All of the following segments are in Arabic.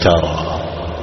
مختارا.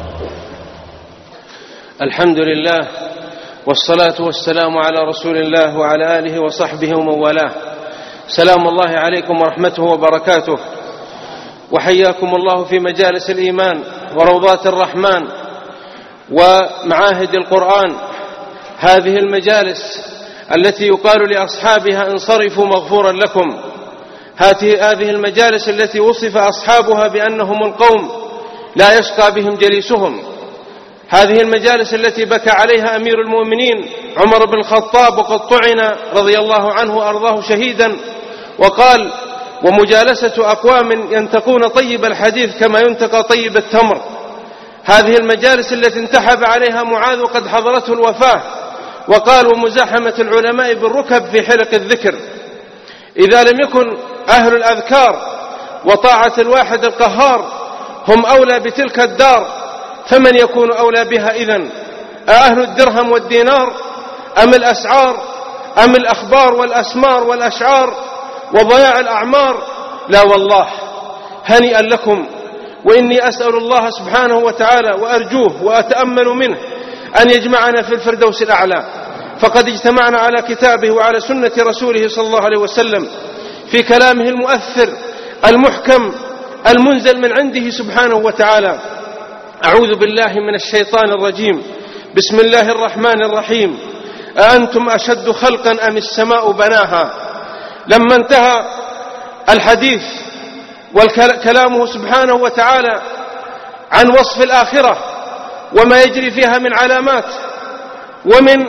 الحمد لله والصلاة والسلام على رسول الله وعلى آله وصحبه ومن والاه. سلام الله عليكم ورحمته وبركاته، وحياكم الله في مجالس الإيمان وروضات الرحمن ومعاهد القرآن، هذه المجالس التي يقال لأصحابها انصرفوا مغفورا لكم، هذه المجالس التي وصف أصحابها بأنهم القوم لا يشقى بهم جليسهم، هذه المجالس التي بكى عليها أمير المؤمنين عمر بن الخطاب وقد طعن رضي الله عنه وأرضاه شهيدا، وقال: ومجالسة أقوام ينتقون طيب الحديث كما ينتقى طيب التمر. هذه المجالس التي انتحب عليها معاذ وقد حضرته الوفاة، وقال: ومزاحمة العلماء بالركب في حلق الذكر. إذا لم يكن أهل الأذكار وطاعة الواحد القهار هم أولى بتلك الدار، فمن يكون أولى بها إذن؟ أهل الدرهم والدينار أم الأسعار أم الأخبار والأسمار والأشعار وضياع الأعمار؟ لا والله، هنيئا لكم. وإني أسأل الله سبحانه وتعالى وأرجوه وأتأمل منه أن يجمعنا في الفردوس الأعلى، فقد اجتمعنا على كتابه وعلى سنة رسوله صلى الله عليه وسلم في كلامه المؤثر المحكم المنزل من عنده سبحانه وتعالى. أعوذ بالله من الشيطان الرجيم. بسم الله الرحمن الرحيم. أأنتم أشد خلقا أم السماء بناها؟ لما انتهى الحديث والكلام سبحانه وتعالى عن وصف الآخرة وما يجري فيها من علامات ومن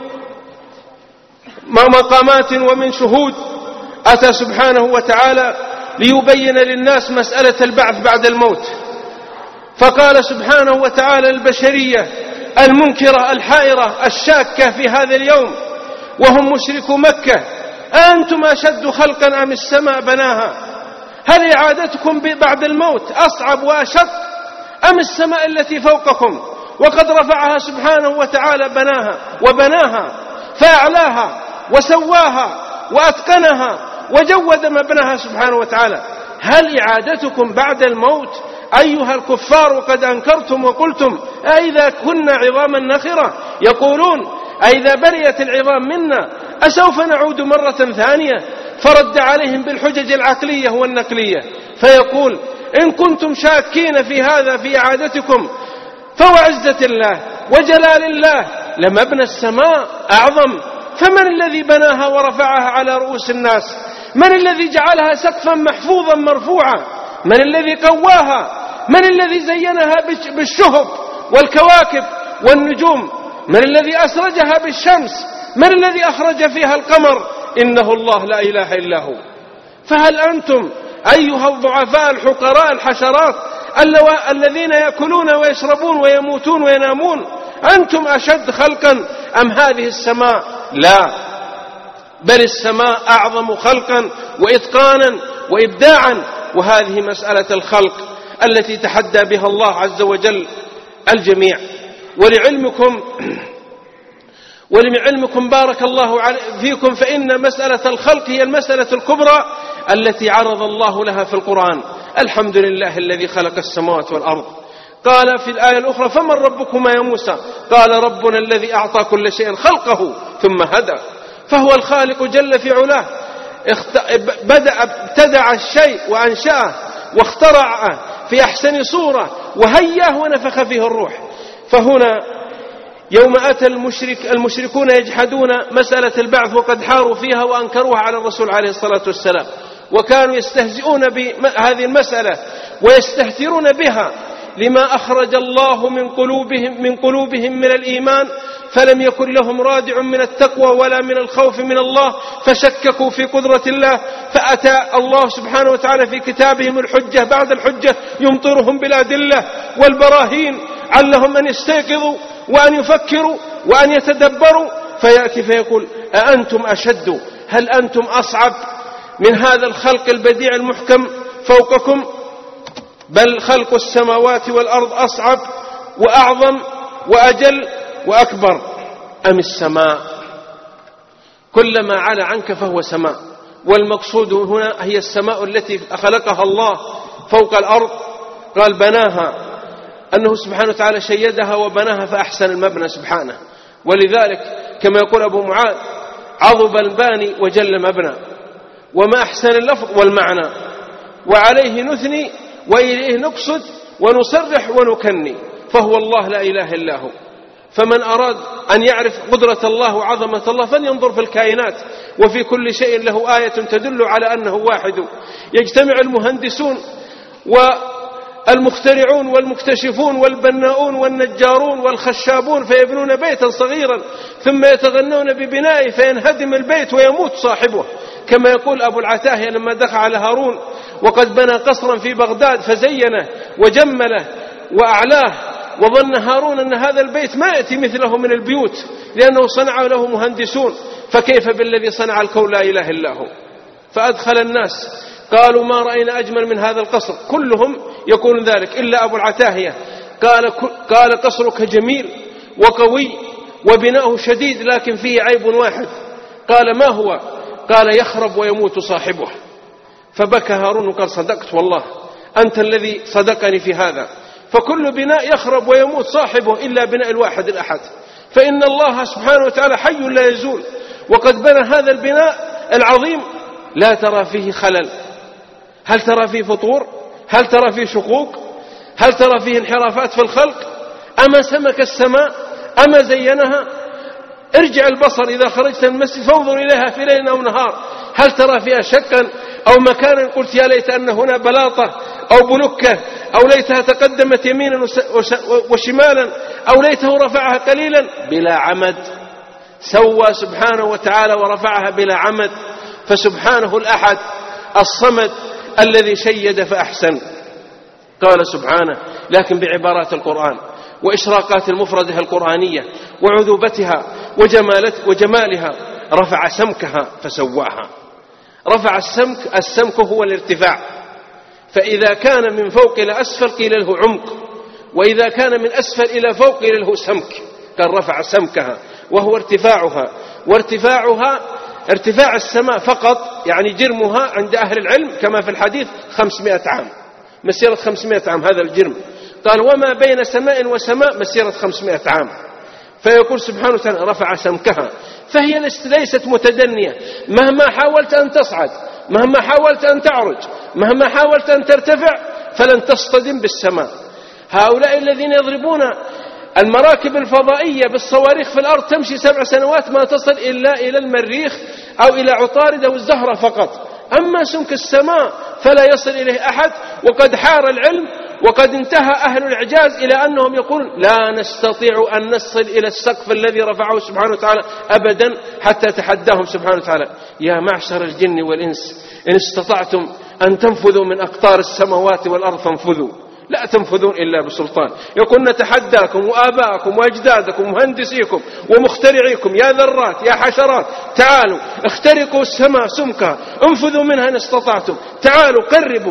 مقامات ومن شهود، أتى سبحانه وتعالى ليبين للناس مسألة البعث بعد الموت، فقال سبحانه وتعالى: البشرية المنكرة الحائرة الشاكة في هذا اليوم وهم مشركو مكة: أنتم أشد خلقا أم السماء بناها؟ هل إعادتكم بعد الموت أصعب وأشق أم السماء التي فوقكم وقد رفعها سبحانه وتعالى وبناها فأعلاها وسواها وأتقنها وجود مبناها سبحانه وتعالى؟ هل إعادتكم بعد الموت أيها الكفار وقد أنكرتم وقلتم: أئذا كنا عظاما نخرة؟ يقولون: أئذا برئت العظام منا أسوف نعود مرة ثانية؟ فرد عليهم بالحجج العقلية والنقلية، فيقول: إن كنتم شاكين في هذا في إعادتكم فوعزة الله وجلال الله لمبنى السماء أعظم، فمن الذي بناها ورفعها على رؤوس الناس؟ من الذي جعلها سقفا محفوظا مرفوعا؟ من الذي قواها؟ من الذي زينها بالشهب والكواكب والنجوم؟ من الذي أسرجها بالشمس؟ من الذي أخرج فيها القمر؟ إنه الله لا إله إلا هو. فهل أنتم أيها الضعفاء الحقراء الحشرات الذين يأكلون ويشربون ويموتون وينامون، أنتم أشد خلقا أم هذه السماء؟ لا، بل السماء أعظم خلقا وإتقانا وإبداعا. وهذه مسألة الخلق التي تحدى بها الله عز وجل الجميع. ولعلمكم بارك الله فيكم فإن مسألة الخلق هي المسألة الكبرى التي عرض الله لها في القرآن. الحمد لله الذي خلق السماوات والأرض. قال في الآية الأخرى: فمن ربكما يا موسى؟ قال: ربنا الذي أعطى كل شيء خلقه ثم هدى. فهو الخالق جل في علاه، ابتدع الشيء وأنشأه واخترعه في أحسن صورة وهياه ونفخ فيه الروح. فهنا يوم أتى المشركون يجحدون مسألة البعث وقد حاروا فيها وأنكروها على الرسول عليه الصلاة والسلام، وكانوا يستهزئون بهذه المسألة ويستهترون بها لما أخرج الله من قلوبهم من الإيمان، فلم يكن لهم رادع من التقوى ولا من الخوف من الله، فشككوا في قدرة الله، فأتى الله سبحانه وتعالى في كتابهم الحجة بعد الحجة يمطرهم بالأدلة والبراهين علهم أن يستيقظوا وأن يفكروا وأن يتدبروا، فيأتي فيقول: أأنتم أشد؟ هل أنتم أصعب من هذا الخلق البديع المحكم فوقكم؟ بل خلق السماوات والأرض أصعب وأعظم وأجل وأكبر. أم السماء؟ كلما علا عنك فهو سماء، والمقصود هنا هي السماء التي خلقها الله فوق الأرض. قال: بناها أنه سبحانه وتعالى شيدها وبناها فأحسن المبنى سبحانه. ولذلك كما يقول أبو معاذ: عظب الباني وجل مبنى، وما أحسن اللفظ والمعنى، وعليه نثني وإليه نقصد ونصرح ونكني، فهو الله لا إله إلا هو. فمن أراد أن يعرف قدرة الله وعظمة الله فلينظر في الكائنات، وفي كل شيء له آية تدل على أنه واحد. يجتمع المهندسون والمخترعون والمكتشفون والبناؤون والنجارون والخشابون فيبنون بيتا صغيرا، ثم يتغنون ببنائه فينهدم البيت ويموت صاحبه، كما يقول أبو العتاهية لما دخل على هارون وقد بنى قصرا في بغداد فزينه وجمله وأعلاه، وظن هارون أن هذا البيت ما يأتي مثله من البيوت لأنه صنع له مهندسون، فكيف بالذي صنع الكون لا إله إلا هو. فأدخل الناس قالوا: ما رأينا أجمل من هذا القصر. كلهم يقول ذلك إلا أبو العتاهية، قال: قصرك جميل وقوي وبناؤه شديد، لكن فيه عيب واحد. قال: ما هو؟ قال: يخرب ويموت صاحبه. فبكى هارون وقال: صدقت والله، أنت الذي صدقني في هذا، فكل بناء يخرب ويموت صاحبه إلا بناء الواحد الأحد، فإن الله سبحانه وتعالى حي لا يزول، وقد بنى هذا البناء العظيم لا ترى فيه خلل. هل ترى فيه فطور؟ هل ترى فيه شقوق؟ هل ترى فيه انحرافات في الخلق؟ أما سمك السماء؟ أما زينها؟ ارجع البصر إذا خرجت من المسجد فانظر إليها في ليل أو نهار، هل ترى فيها شقا أو مكانا قلت يا ليت أن هنا بلاطة أو بلكة، أو ليتها تقدمت يمينا وشمالا، أو ليته رفعها قليلا؟ بلا عمد. سوى سبحانه وتعالى ورفعها بلا عمد، فسبحانه الأحد الصمد الذي شيد فأحسن. قال سبحانه لكن بعبارات القرآن وإشراقات المفردة القرآنية وعذوبتها وجمالها: رفع سمكها فسواها. رفع السمك هو الارتفاع، فإذا كان من فوق إلى أسفل قيل له عمق، وإذا كان من أسفل إلى فوق قيل له سمك. قال: رفع سمكها وهو ارتفاعها، وارتفاعها ارتفاع السماء فقط، يعني جرمها عند أهل العلم كما في الحديث 500 عام، مسيرة 500 عام هذا الجرم. قال: وما بين سماء وسماء مسيرة 500 عام. فيقول سبحانه وتعالى: رفع سمكها، فهي ليست متدنية، مهما حاولت أن تصعد، مهما حاولت أن تعرج، مهما حاولت أن ترتفع فلن تصطدم بالسماء. هؤلاء الذين يضربون المراكب الفضائية بالصواريخ في الأرض تمشي 7 سنوات ما تصل إلا إلى المريخ أو إلى عطارد أو الزهرة فقط، أما سمك السماء فلا يصل إليه أحد. وقد حار العلم وقد انتهى أهل الإعجاز إلى أنهم يقولون: لا نستطيع أن نصل إلى السقف الذي رفعه سبحانه وتعالى أبدا، حتى تحداهم سبحانه وتعالى: يا معشر الجن والإنس إن استطعتم أن تنفذوا من أقطار السماوات والأرض فانفذوا، لا تنفذون إلا بسلطان. يقول: نتحداكم وآباءكم وأجدادكم ومهندسيكم ومخترعيكم يا ذرات يا حشرات، تعالوا اخترقوا السماء سمكها، انفذوا منها إن استطعتم، تعالوا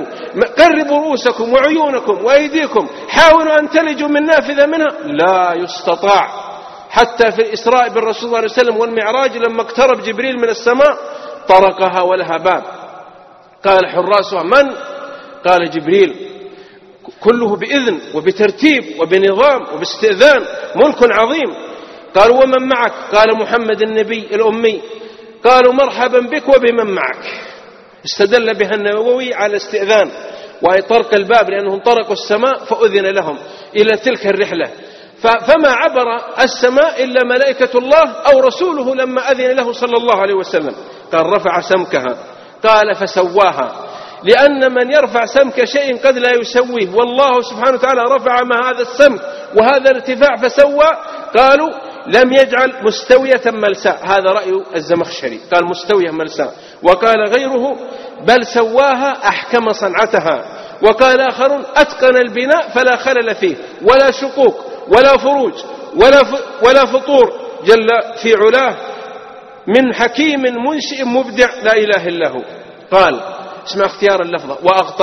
قربوا رؤوسكم وعيونكم وأيديكم، حاولوا أن تلجوا من نافذة منها. لا يستطاع. حتى في الإسراء بالرسول صلى الله عليه وسلم والمعراج لما اقترب جبريل من السماء طرقها ولها باب، قال حراسها: من؟ قال: جبريل. كله بإذن وبترتيب وبنظام وباستئذان، ملك عظيم. قالوا: ومن معك؟ قال: محمد النبي الأمي. قالوا: مرحبا بك وبمن معك. استدل بها النووي على استئذان وطرق الباب، لأنهم طرقوا السماء فأذن لهم إلى تلك الرحلة، فما عبر السماء إلا ملائكة الله أو رسوله لما أذن له صلى الله عليه وسلم. قال: رفع سمكها. قال: فسواها، لأن من يرفع سمك شيء قد لا يسويه، والله سبحانه وتعالى رفع مع هذا السمك وهذا الارتفاع فسوى. قالوا: لم يجعل مستوية ملساء، هذا رأي الزمخشري، قال مستوية ملساء. وقال غيره: بل سواها أحكم صنعتها. وقال آخرون: أتقن البناء فلا خلل فيه ولا شقوق ولا فروج ولا فطور، جل في علاه، من حكيم منشئ مبدع لا إله إلا هو. قال: اسمع اختيار اللفظة: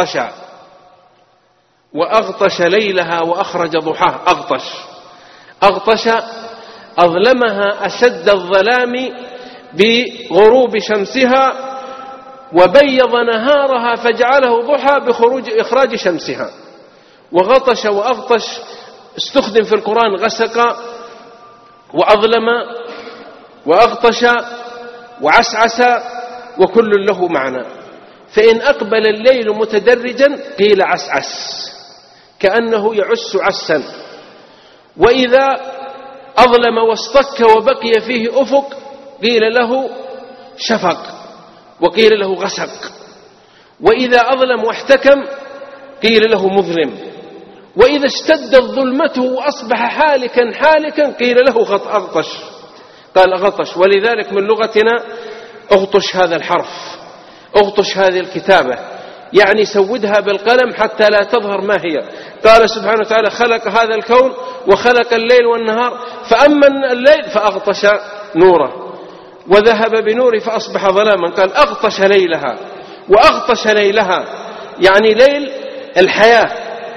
وأغطش ليلها وأخرج ضحاها. أغطش أظلمها أشد الظلام بغروب شمسها، وبيض نهارها فجعله ضحى بإخراج شمسها. وغطش وأغطش استخدم في القرآن غسق وأظلم وأغطش وعسعس، وكل له معنى. فإن أقبل الليل متدرجا قيل عسعس كأنه يعس عسا، وإذا أظلم واصطك وبقي فيه أفق قيل له شفق وقيل له غسق، وإذا أظلم واحتكم قيل له مظلم، وإذا اشتدت ظلمته وأصبح حالكا قيل له أغطش، قال أغطش. ولذلك من لغتنا اغطش هذا الحرف، اغطش هذه الكتابة، يعني سودها بالقلم حتى لا تظهر ما هي. قال سبحانه وتعالى خلق هذا الكون وخلق الليل والنهار، فأما الليل فأغطش نوره وذهب بنوره فأصبح ظلاما، قال أغطش ليلها وأغطش ليلها، يعني ليل الحياة.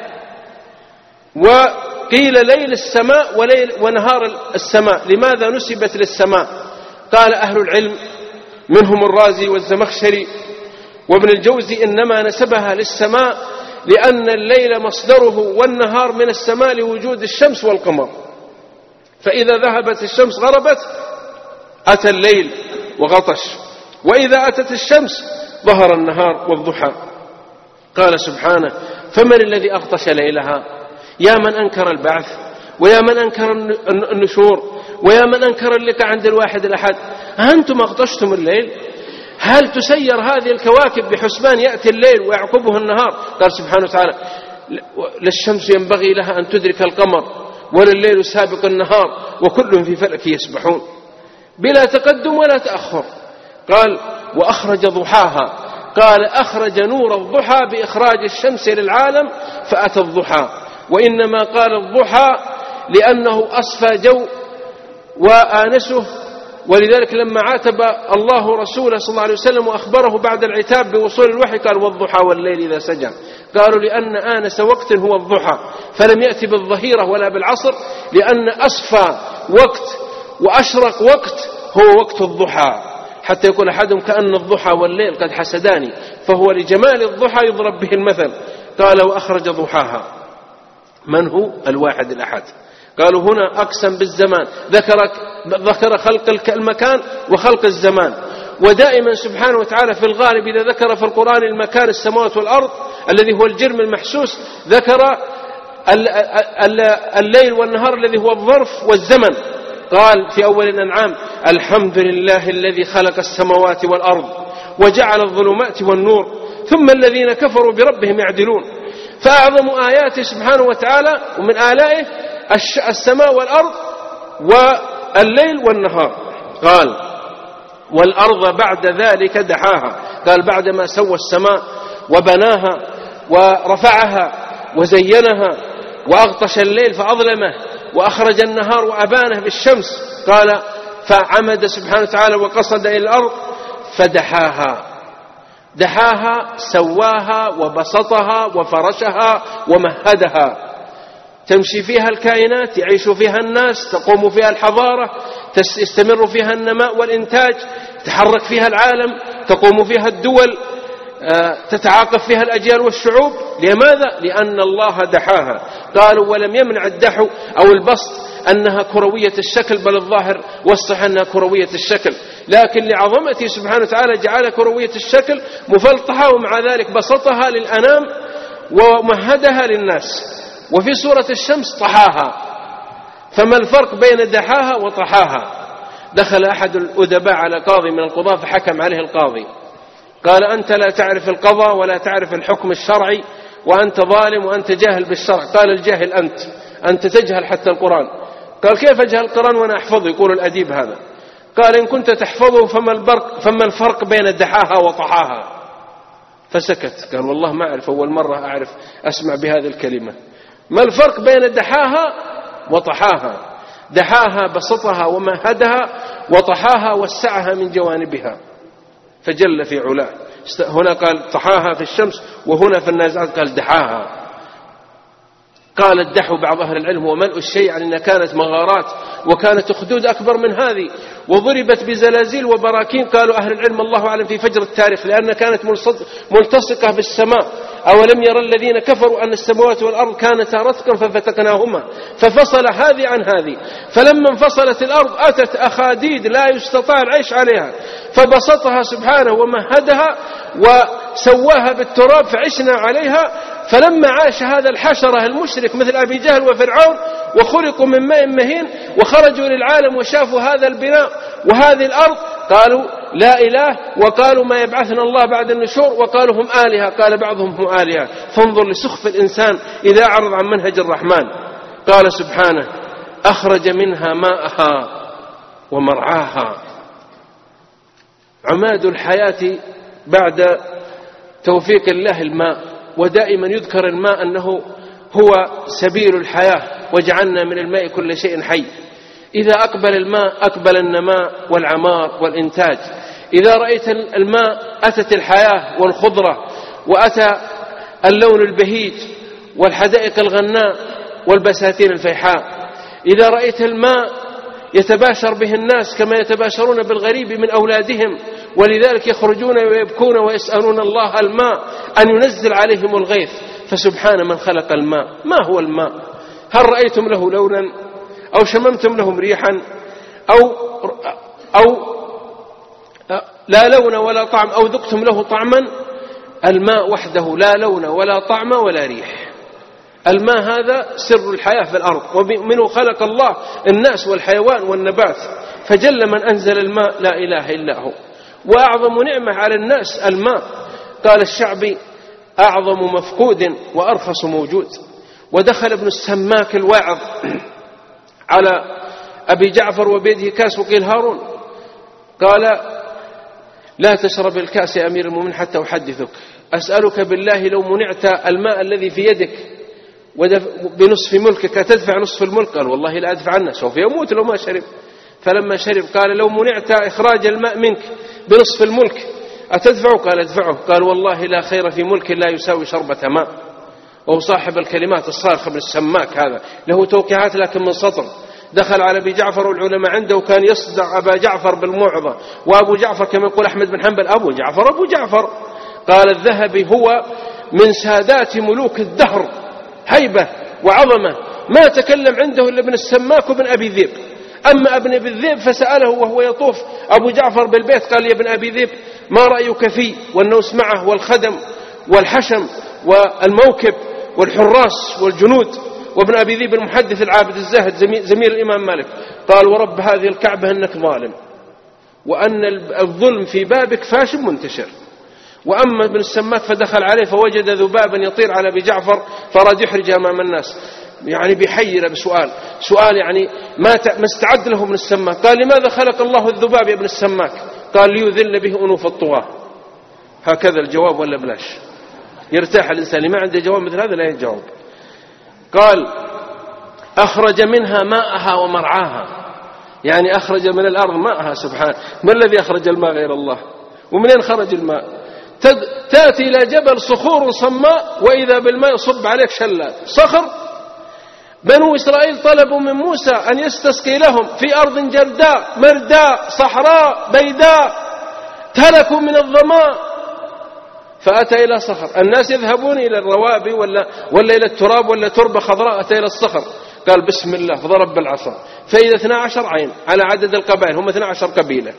وقيل ليل السماء ونهار السماء. لماذا نسبت للسماء؟ قال أهل العلم منهم الرازي والزمخشري وابن الجوزي إنما نسبها للسماء لأن الليل مصدره والنهار من السماء لوجود الشمس والقمر، فإذا ذهبت الشمس غربت أتى الليل وغطش، وإذا أتت الشمس ظهر النهار والضحى. قال سبحانه فمن الذي أغطش ليلها؟ يا من أنكر البعث، ويا من أنكر النشور، ويا من أنكر اللقاء عند الواحد الأحد، أنتم أغطشتم الليل؟ هل تسير هذه الكواكب بحسبان يأتي الليل ويعقبه النهار؟ قال سبحانه وتعالى للشمس ينبغي لها أن تدرك القمر ولا الليل سابق النهار وكل في فلك يسبحون بلا تقدم ولا تأخر. قال وأخرج ضحاها، قال أخرج نور الضحى بإخراج الشمس للعالم فأتى الضحى، وإنما قال الضحى لأنه أصفى جو وآنسه. ولذلك لما عاتب الله رسوله صلى الله عليه وسلم وأخبره بعد العتاب بوصول الوحي قال والضحى والليل إذا سجى، قالوا لأن آنس وقت هو الضحى، فلم يأتي بالظهيرة ولا بالعصر، لأن أصفى وقت وأشرق وقت هو وقت الضحى، حتى يقول أحدهم كأن الضحى والليل قد حسداني، فهو لجمال الضحى يضرب به المثل. قال وأخرج ضحاها، من هو؟ الواحد الأحد. قالوا هنا أقسم بالزمان، ذكر خلق المكان وخلق الزمان. ودائما سبحانه وتعالى في الغالب إذا ذكر في القرآن المكان السماوات والأرض الذي هو الجرم المحسوس، ذكر الليل والنهار الذي هو الظرف والزمن. قال في أول الأنعام الحمد لله الذي خلق السماوات والأرض وجعل الظلمات والنور ثم الذين كفروا بربهم يعدلون. فأعظم آياته سبحانه وتعالى ومن آلائه السماء والأرض والليل والنهار. قال والأرض بعد ذلك دحاها، قال بعدما سوى السماء وبناها ورفعها وزينها وأغطش الليل فأظلمه وأخرج النهار وأبانه بالشمس، قال فعمد سبحانه وتعالى وقصد إلى الأرض فدحاها، دحاها سواها وبسطها وفرشها ومهدها، تمشي فيها الكائنات، يعيش فيها الناس، تقوم فيها الحضارة، يستمر فيها النماء والإنتاج، تحرك فيها العالم، تقوم فيها الدول، تتعاقب فيها الأجيال والشعوب. لماذا؟ لأن الله دحاها. قالوا ولم يمنع الدحو أو البسط أنها كروية الشكل، بل الظاهر والصح أنها كروية الشكل، لكن لعظمته سبحانه وتعالى جعل كروية الشكل مفلطحة، ومع ذلك بسطها للأنام ومهدها للناس. وفي سورة الشمس طحاها. فما الفرق بين دحاها وطحاها؟ دخل أحد الأدباء على قاضي من القضاة فحكم عليه القاضي، قال أنت لا تعرف القضاء ولا تعرف الحكم الشرعي وأنت ظالم وأنت جاهل بالشرع. قال الجاهل أنت تجهل حتى القرآن. قال كيف أجهل القرآن وأنا أحفظه؟ يقول الأديب هذا. قال إن كنت تحفظه فما الفرق بين دحاها وطحاها؟ فسكت. قال والله ما أعرف، أول مرة أسمع بهذه الكلمة. ما الفرق بين دحاها وطحاها؟ دحاها بسطها ومهدها، وطحاها وسعها من جوانبها فجل في علاه. هنا قال طحاها في الشمس، وهنا في النازعات قال دحاها. قال ادعوا بعض أهل العلم وملء الشيء عن أنها كانت مغارات وكانت أخدود أكبر من هذه وضربت بزلازل وبراكين. قالوا أهل العلم الله أعلم في فجر التاريخ لأنها كانت ملتصقة بالسماء. أولم يرى الذين كفروا أن السماوات والأرض كانتا رتقا ففتقناهما ففصل هذه عن هذه. فلما انفصلت الأرض أتت أخاديد لا يستطاع العيش عليها فبسطها سبحانه ومهدها وسواها بالتراب فعشنا عليها. فلما عاش هذا الحشرة المشرك مثل أبي جهل وفرعون وخلقوا من ماء مهين وخرجوا للعالم وشافوا هذا البناء وهذه الأرض قالوا لا إله وقالوا ما يبعثنا الله بعد النشور وقالوا هم آلهة. قال بعضهم هم آلهة. فانظر لسخف الإنسان إذا أعرض عن منهج الرحمن. قال سبحانه أخرج منها ماءها ومرعاها. عماد الحياة بعد توفيق الله الماء. ودائما يذكر الماء أنه هو سبيل الحياة وجعلنا من الماء كل شيء حي. إذا أقبل الماء أقبل النماء والعمار والإنتاج. إذا رأيت الماء أتت الحياة والخضرة وأتى اللون البهيج والحدائق الغناء والبساتين الفيحاء. إذا رأيت الماء يتباشر به الناس كما يتباشرون بالغريب من أولادهم ولذلك يخرجون ويبكون ويسألون الله الماء أن ينزل عليهم الغيث. فسبحان من خلق الماء. ما هو الماء؟ هل رأيتم له لونا أو شممتم له ريحا أو لا لون ولا طعم أو ذقتم له طعما؟ الماء وحده لا لون ولا طعم ولا ريح. الماء هذا سر الحياة في الأرض ومنه خلق الله الناس والحيوان والنبات. فجل من أنزل الماء لا إله إلا هو. وأعظم نعمة على الناس الماء. قال الشعبي أعظم مفقود وأرخص موجود. ودخل ابن السماك الواعظ على أبي جعفر وبيده كاس وقيل هارون قال لا تشرب الكاس يا أمير المؤمنين حتى أحدثك. أسألك بالله لو منعت الماء الذي في يدك بنصف ملكك تدفع نصف الملك؟ قال والله لا أدفع عنه سوف يموت لو ما شرب. فلما شرب قال لو منعت إخراج الماء منك بنصف الملك أتدفعه؟ قال أدفعه. قال والله لا خير في ملك لا يساوي شربة ماء. وهو صاحب الكلمات الصارخة بن السماك هذا له توقيعات لكن من سطر. دخل على أبي جعفر والعلماء عنده وكان يصدع أبا جعفر بالموعظة. وأبو جعفر كما يقول أحمد بن حنبل أبو جعفر. قال الذهبي هو من سادات ملوك الدهر هيبة وعظمة ما تكلم عنده إلا ابن السماك وابن أبي ذئب. أما ابن أبي الذئب فسأله وهو يطوف أبو جعفر بالبيت قال يا ابن أبي ذئب ما رأيك فيه؟ والنوس معه والخدم والحشم والموكب والحراس والجنود. وابن أبي ذئب المحدث العابد الزاهد زميل الإمام مالك قال ورب هذه الكعبة إنك ظالم وأن الظلم في بابك فاش منتشر. وأما ابن السماك فدخل عليه فوجد ذبابا يطير على أبي جعفر فراد يحرج أمام الناس يعني بيحير بسؤال يعني ما استعد له ابن السماك. قال لماذا خلق الله الذباب يا ابن السماك؟ قال ليذل به أنوف الطغاة. هكذا الجواب ولا بلاش؟ يرتاح الإنسان اللي ما عنده جواب مثل هذا لا يجاوب. قال أخرج منها ماءها ومرعاها يعني أخرج من الأرض ماءها سبحانه. ما الذي أخرج الماء غير الله؟ ومنين خرج الماء؟ تأتي إلى جبل صخور صماء وإذا بالماء يصب عليك شلال صخر. بنو إسرائيل طلبوا من موسى أن يستسقي لهم في أرض جرداء مرداء صحراء بيداء تهلكوا من الظماء فأتى إلى صخر. الناس يذهبون إلى الروابي ولا إلى التراب ولا تربة خضراء. أتى إلى الصخر قال بسم الله فضرب بالعصا فإذا 12 عين على عدد القبائل هم 12 قبيلة.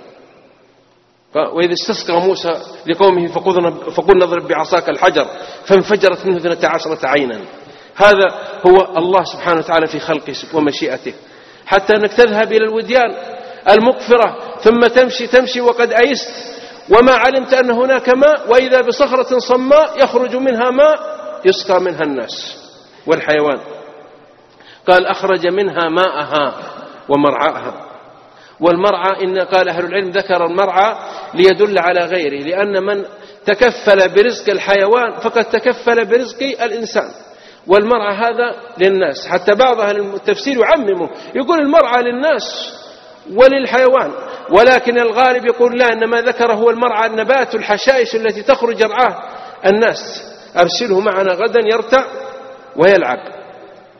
وإذا استسقى موسى لقومه فقل نضرب بعصاك الحجر فانفجرت منه 12 عينا. هذا هو الله سبحانه وتعالى في خلقه ومشيئته. حتى أنك تذهب إلى الوديان المقفرة ثم تمشي وقد أيست وما علمت أن هناك ماء وإذا بصخرة صماء يخرج منها ماء يسقى منها الناس والحيوان. قال أخرج منها ماءها ومرعاها. والمرعى إن قال أهل العلم ذكر المرعى ليدل على غيره لأن من تكفل برزق الحيوان فقد تكفل برزق الإنسان. والمرعى هذا للناس. حتى بعض أهل التفسير يعممه يقول المرعى للناس وللحيوان ولكن الغالب يقول لا إنما ذكر هو المرعى النبات الحشائش التي تخرج رعاه الناس. أرسله معنا غدا يرتع ويلعب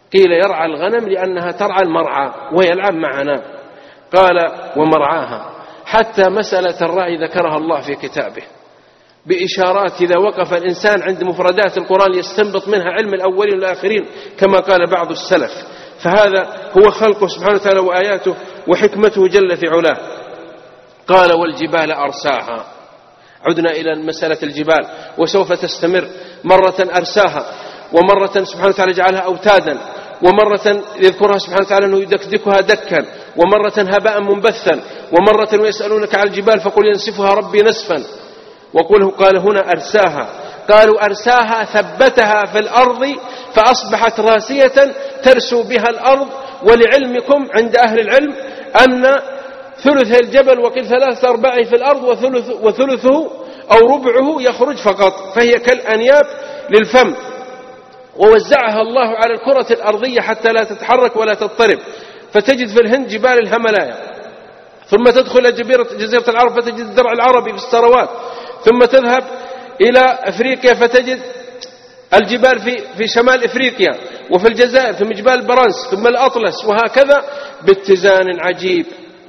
قيل يرعى الغنم لأنها ترعى المرعى ويلعب معنا، قال ومرعاها. حتى مسألة الرعي ذكرها الله في كتابه بإشارات إذا وقف الإنسان عند مفردات القرآن يستنبط منها علم الأولين والآخرين كما قال بعض السلف. فهذا هو خلقه سبحانه وتعالى وآياته وحكمته جل في علاه. قال والجبال أرساها. عدنا إلى مسألة الجبال وسوف تستمر. مرة أرساها، ومرة سبحانه وتعالى جعلها أوتادا، ومرة يذكرها سبحانه وتعالى أنه يدكدكها دكا، ومرة هباء منبثا، ومرة ويسألونك على الجبال فقل ينسفها ربي نسفا. قال هنا أرساها، قالوا أرساها ثبتها في الأرض فأصبحت راسية ترسو بها الأرض. ولعلمكم عند أهل العلم أن ثلث الجبل وقيل 3/4 في الأرض وثلثه أو ربعه يخرج فقط، فهي كالأنياب للفم. ووزعها الله على الكرة الأرضية حتى لا تتحرك ولا تضطرب، فتجد في الهند جبال الهملايا، ثم تدخل جزيرة العرب فتجد الدرع العربي في الثروات، ثم تذهب إلى أفريقيا فتجد الجبال في شمال أفريقيا، وفي الجزائر ثم جبال البرانس ثم الأطلس، وهكذا باتزان عجيب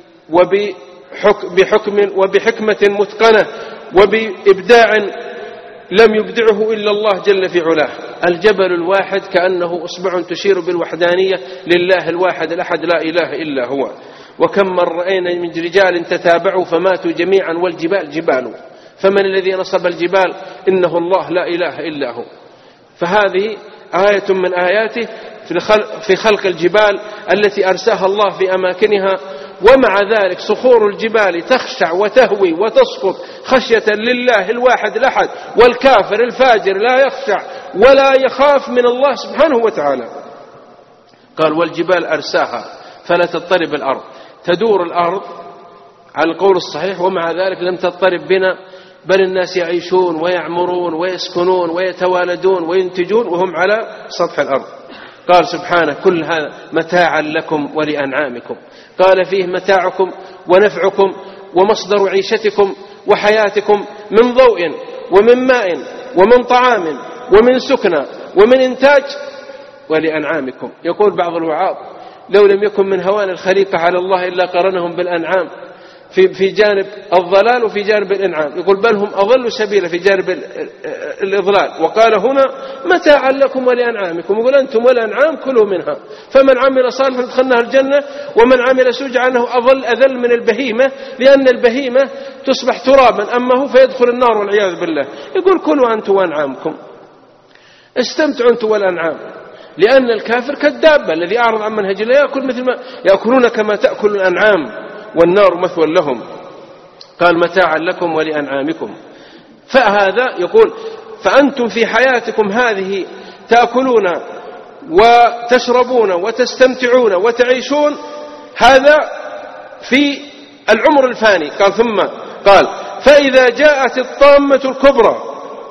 وبحكمة متقنة وبإبداع لم يبدعه إلا الله جل في علاه. الجبل الواحد كأنه أصبع تشير بالوحدانية لله الواحد الأحد لا إله إلا هو. وكم من رأينا من رجال تتابعوا فماتوا جميعا والجبال جبال، فمن الذي نصب الجبال؟ إنه الله لا إله إلا هو. فهذه آية من آياته في خلق الجبال التي أرساها الله في أماكنها. ومع ذلك صخور الجبال تخشع وتهوي وتسقط خشية لله الواحد الأحد، والكافر الفاجر لا يخشع ولا يخاف من الله سبحانه وتعالى. قال والجبال أرساها فلا تضطرب الأرض. تدور الأرض على القول الصحيح، ومع ذلك لم تضطرب بنا، بل الناس يعيشون ويعمرون ويسكنون ويتوالدون وينتجون وهم على سطح الأرض. قال سبحانه كل هذا متاعا لكم ولأنعامكم. قال فيه متاعكم ونفعكم ومصدر عيشتكم وحياتكم من ضوء ومن ماء ومن طعام ومن سكنى ومن إنتاج ولأنعامكم. يقول بعض الوعاظ لو لم يكن من هوان الخليقة على الله إلا قرنهم بالأنعام في جانب الضلال وفي جانب الإنعام. يقول بل هم أضل سبيلا في جانب الإضلال. وقال هنا متاعا لكم ولأنعامكم. يقول أنتم والأنعام كلوا منها، فمن عمل صالحا ادخلناه الجنة ومن عمل سوء جعلناه أذل من البهيمة، لأن البهيمة تصبح ترابا أما هو فيدخل النار والعياذ بالله. يقول كلوا أنتم وأنعامكم، استمتعوا أنتم والأنعام، لأن الكافر كالدابة الذي أعرض عن منهج الله يأكل مثل ما يأكلون كما تأكل الأنعام والنار مثوى لهم. قال متاعا لكم ولأنعامكم. فهذا يقول فأنتم في حياتكم هذه تأكلون وتشربون وتستمتعون وتعيشون، هذا في العمر الفاني. قال ثم قال فإذا جاءت الطامة الكبرى،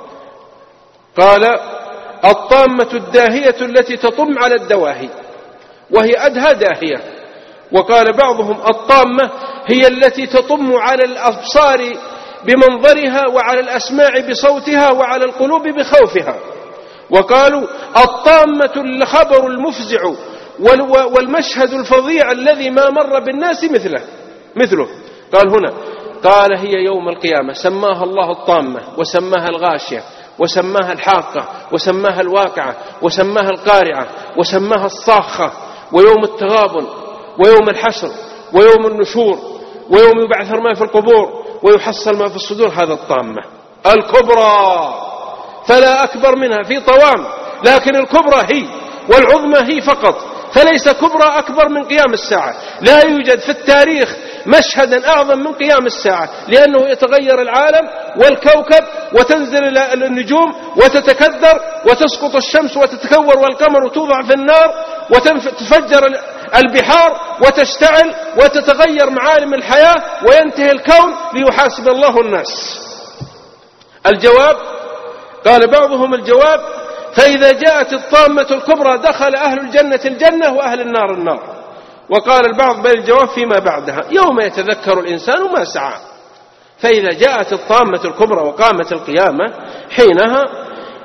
قال الطامة الداهية التي تطم على الدواهي، وهي أدهى داهية. وقال بعضهم الطامة هي التي تطم على الأبصار بمنظرها وعلى الأسماع بصوتها وعلى القلوب بخوفها. وقالوا الطامة الخبر المفزع والمشهد الفظيع الذي ما مر بالناس مثله. قال هنا قال هي يوم القيامة، سماها الله الطامة وسماها الغاشية وسماها الحاقة وسماها الواقعة وسماها القارعة وسماها الصاخة، ويوم التغابن ويوم الحشر ويوم النشور ويوم يبعث ما في القبور ويحصل ما في الصدور. هذا الطامة الكبرى، فلا أكبر منها في طوام، لكن الكبرى هي والعظمى هي فقط، فليس كبرى أكبر من قيام الساعة. لا يوجد في التاريخ مشهدا أعظم من قيام الساعة، لأنه يتغير العالم والكوكب وتنزل النجوم وتتكدر وتسقط الشمس وتتكور والقمر وتوضع في النار وتفجر البحار وتشتعل وتتغير معالم الحياة وينتهي الكون ليحاسب الله الناس. الجواب قال بعضهم الجواب فإذا جاءت الطامة الكبرى دخل أهل الجنة الجنة وأهل النار النار. وقال البعض بل الجواب فيما بعدها يوم يتذكر الإنسان ما سعى. فإذا جاءت الطامة الكبرى وقامت القيامة حينها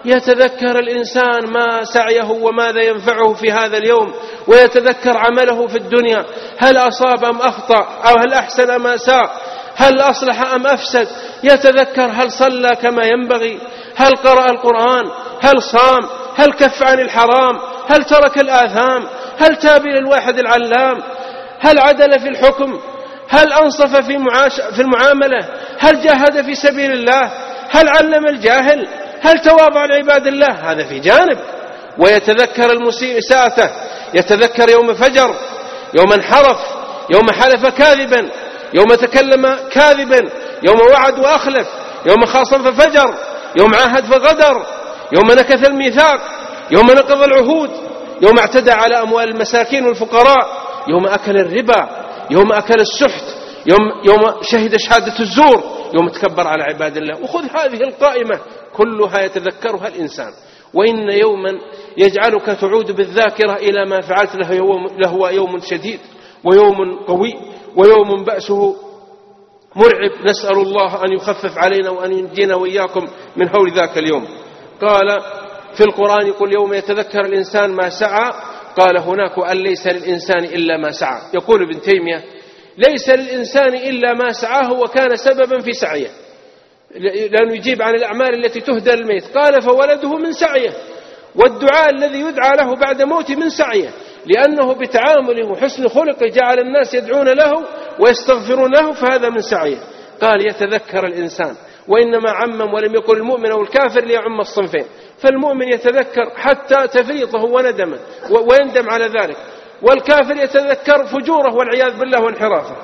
يتذكر الإنسان ما سعيه وماذا ينفعه في هذا اليوم، ويتذكر عمله في الدنيا، هل أصاب أم أخطأ، أو هل أحسن أم أساء، هل أصلح أم أفسد، يتذكر هل صلى كما ينبغي، هل قرأ القرآن، هل صام، هل كف عن الحرام، هل ترك الآثام، هل تاب إلى الواحد العلام، هل عدل في الحكم، هل أنصف في المعاملة، هل جاهد في سبيل الله، هل علم الجاهل، هل تواضع لعباد الله. هذا في جانب. ويتذكر المسيء إساءته، يتذكر يوم فجر، يوم انحرف، يوم حلف كاذبا، يوم تكلم كاذبا، يوم وعد وأخلف، يوم خاصم ففجر، يوم عاهد فغدر، يوم نكث الميثاق، يوم نقض العهود، يوم اعتدى على أموال المساكين والفقراء، يوم أكل الربا، يوم أكل السحت، يوم شهد شهادة الزور، يوم تكبر على عباد الله. وخذ هذه القائمة كلها يتذكرها الإنسان. وإن يوما يجعلك تعود بالذاكرة إلى ما فعلت لهو يوم شديد، ويوم قوي، ويوم بأسه مرعب. نسأل الله أن يخفف علينا وأن ينجينا وإياكم من هول ذاك اليوم. قال في القرآن: قل يوم يتذكر الإنسان ما سعى. قال هناك: أن ليس للإنسان إلا ما سعى. يقول ابن تيمية: ليس للإنسان إلا ما سعاه وكان سببا في سعيه، لأنه يجيب عن الأعمال التي تهدى للميت. قال: فولده من سعيه، والدعاء الذي يدعى له بعد موته من سعيه، لأنه بتعامله وحسن خلقه جعل الناس يدعون له ويستغفرون له، فهذا من سعيه. قال: يتذكر الإنسان، وإنما عمم ولم يقل المؤمن أو الكافر ليعم الصنفين. فالمؤمن يتذكر حتى تفريطه وندمه ويندم على ذلك، والكافر يتذكر فجوره والعياذ بالله وانحرافه.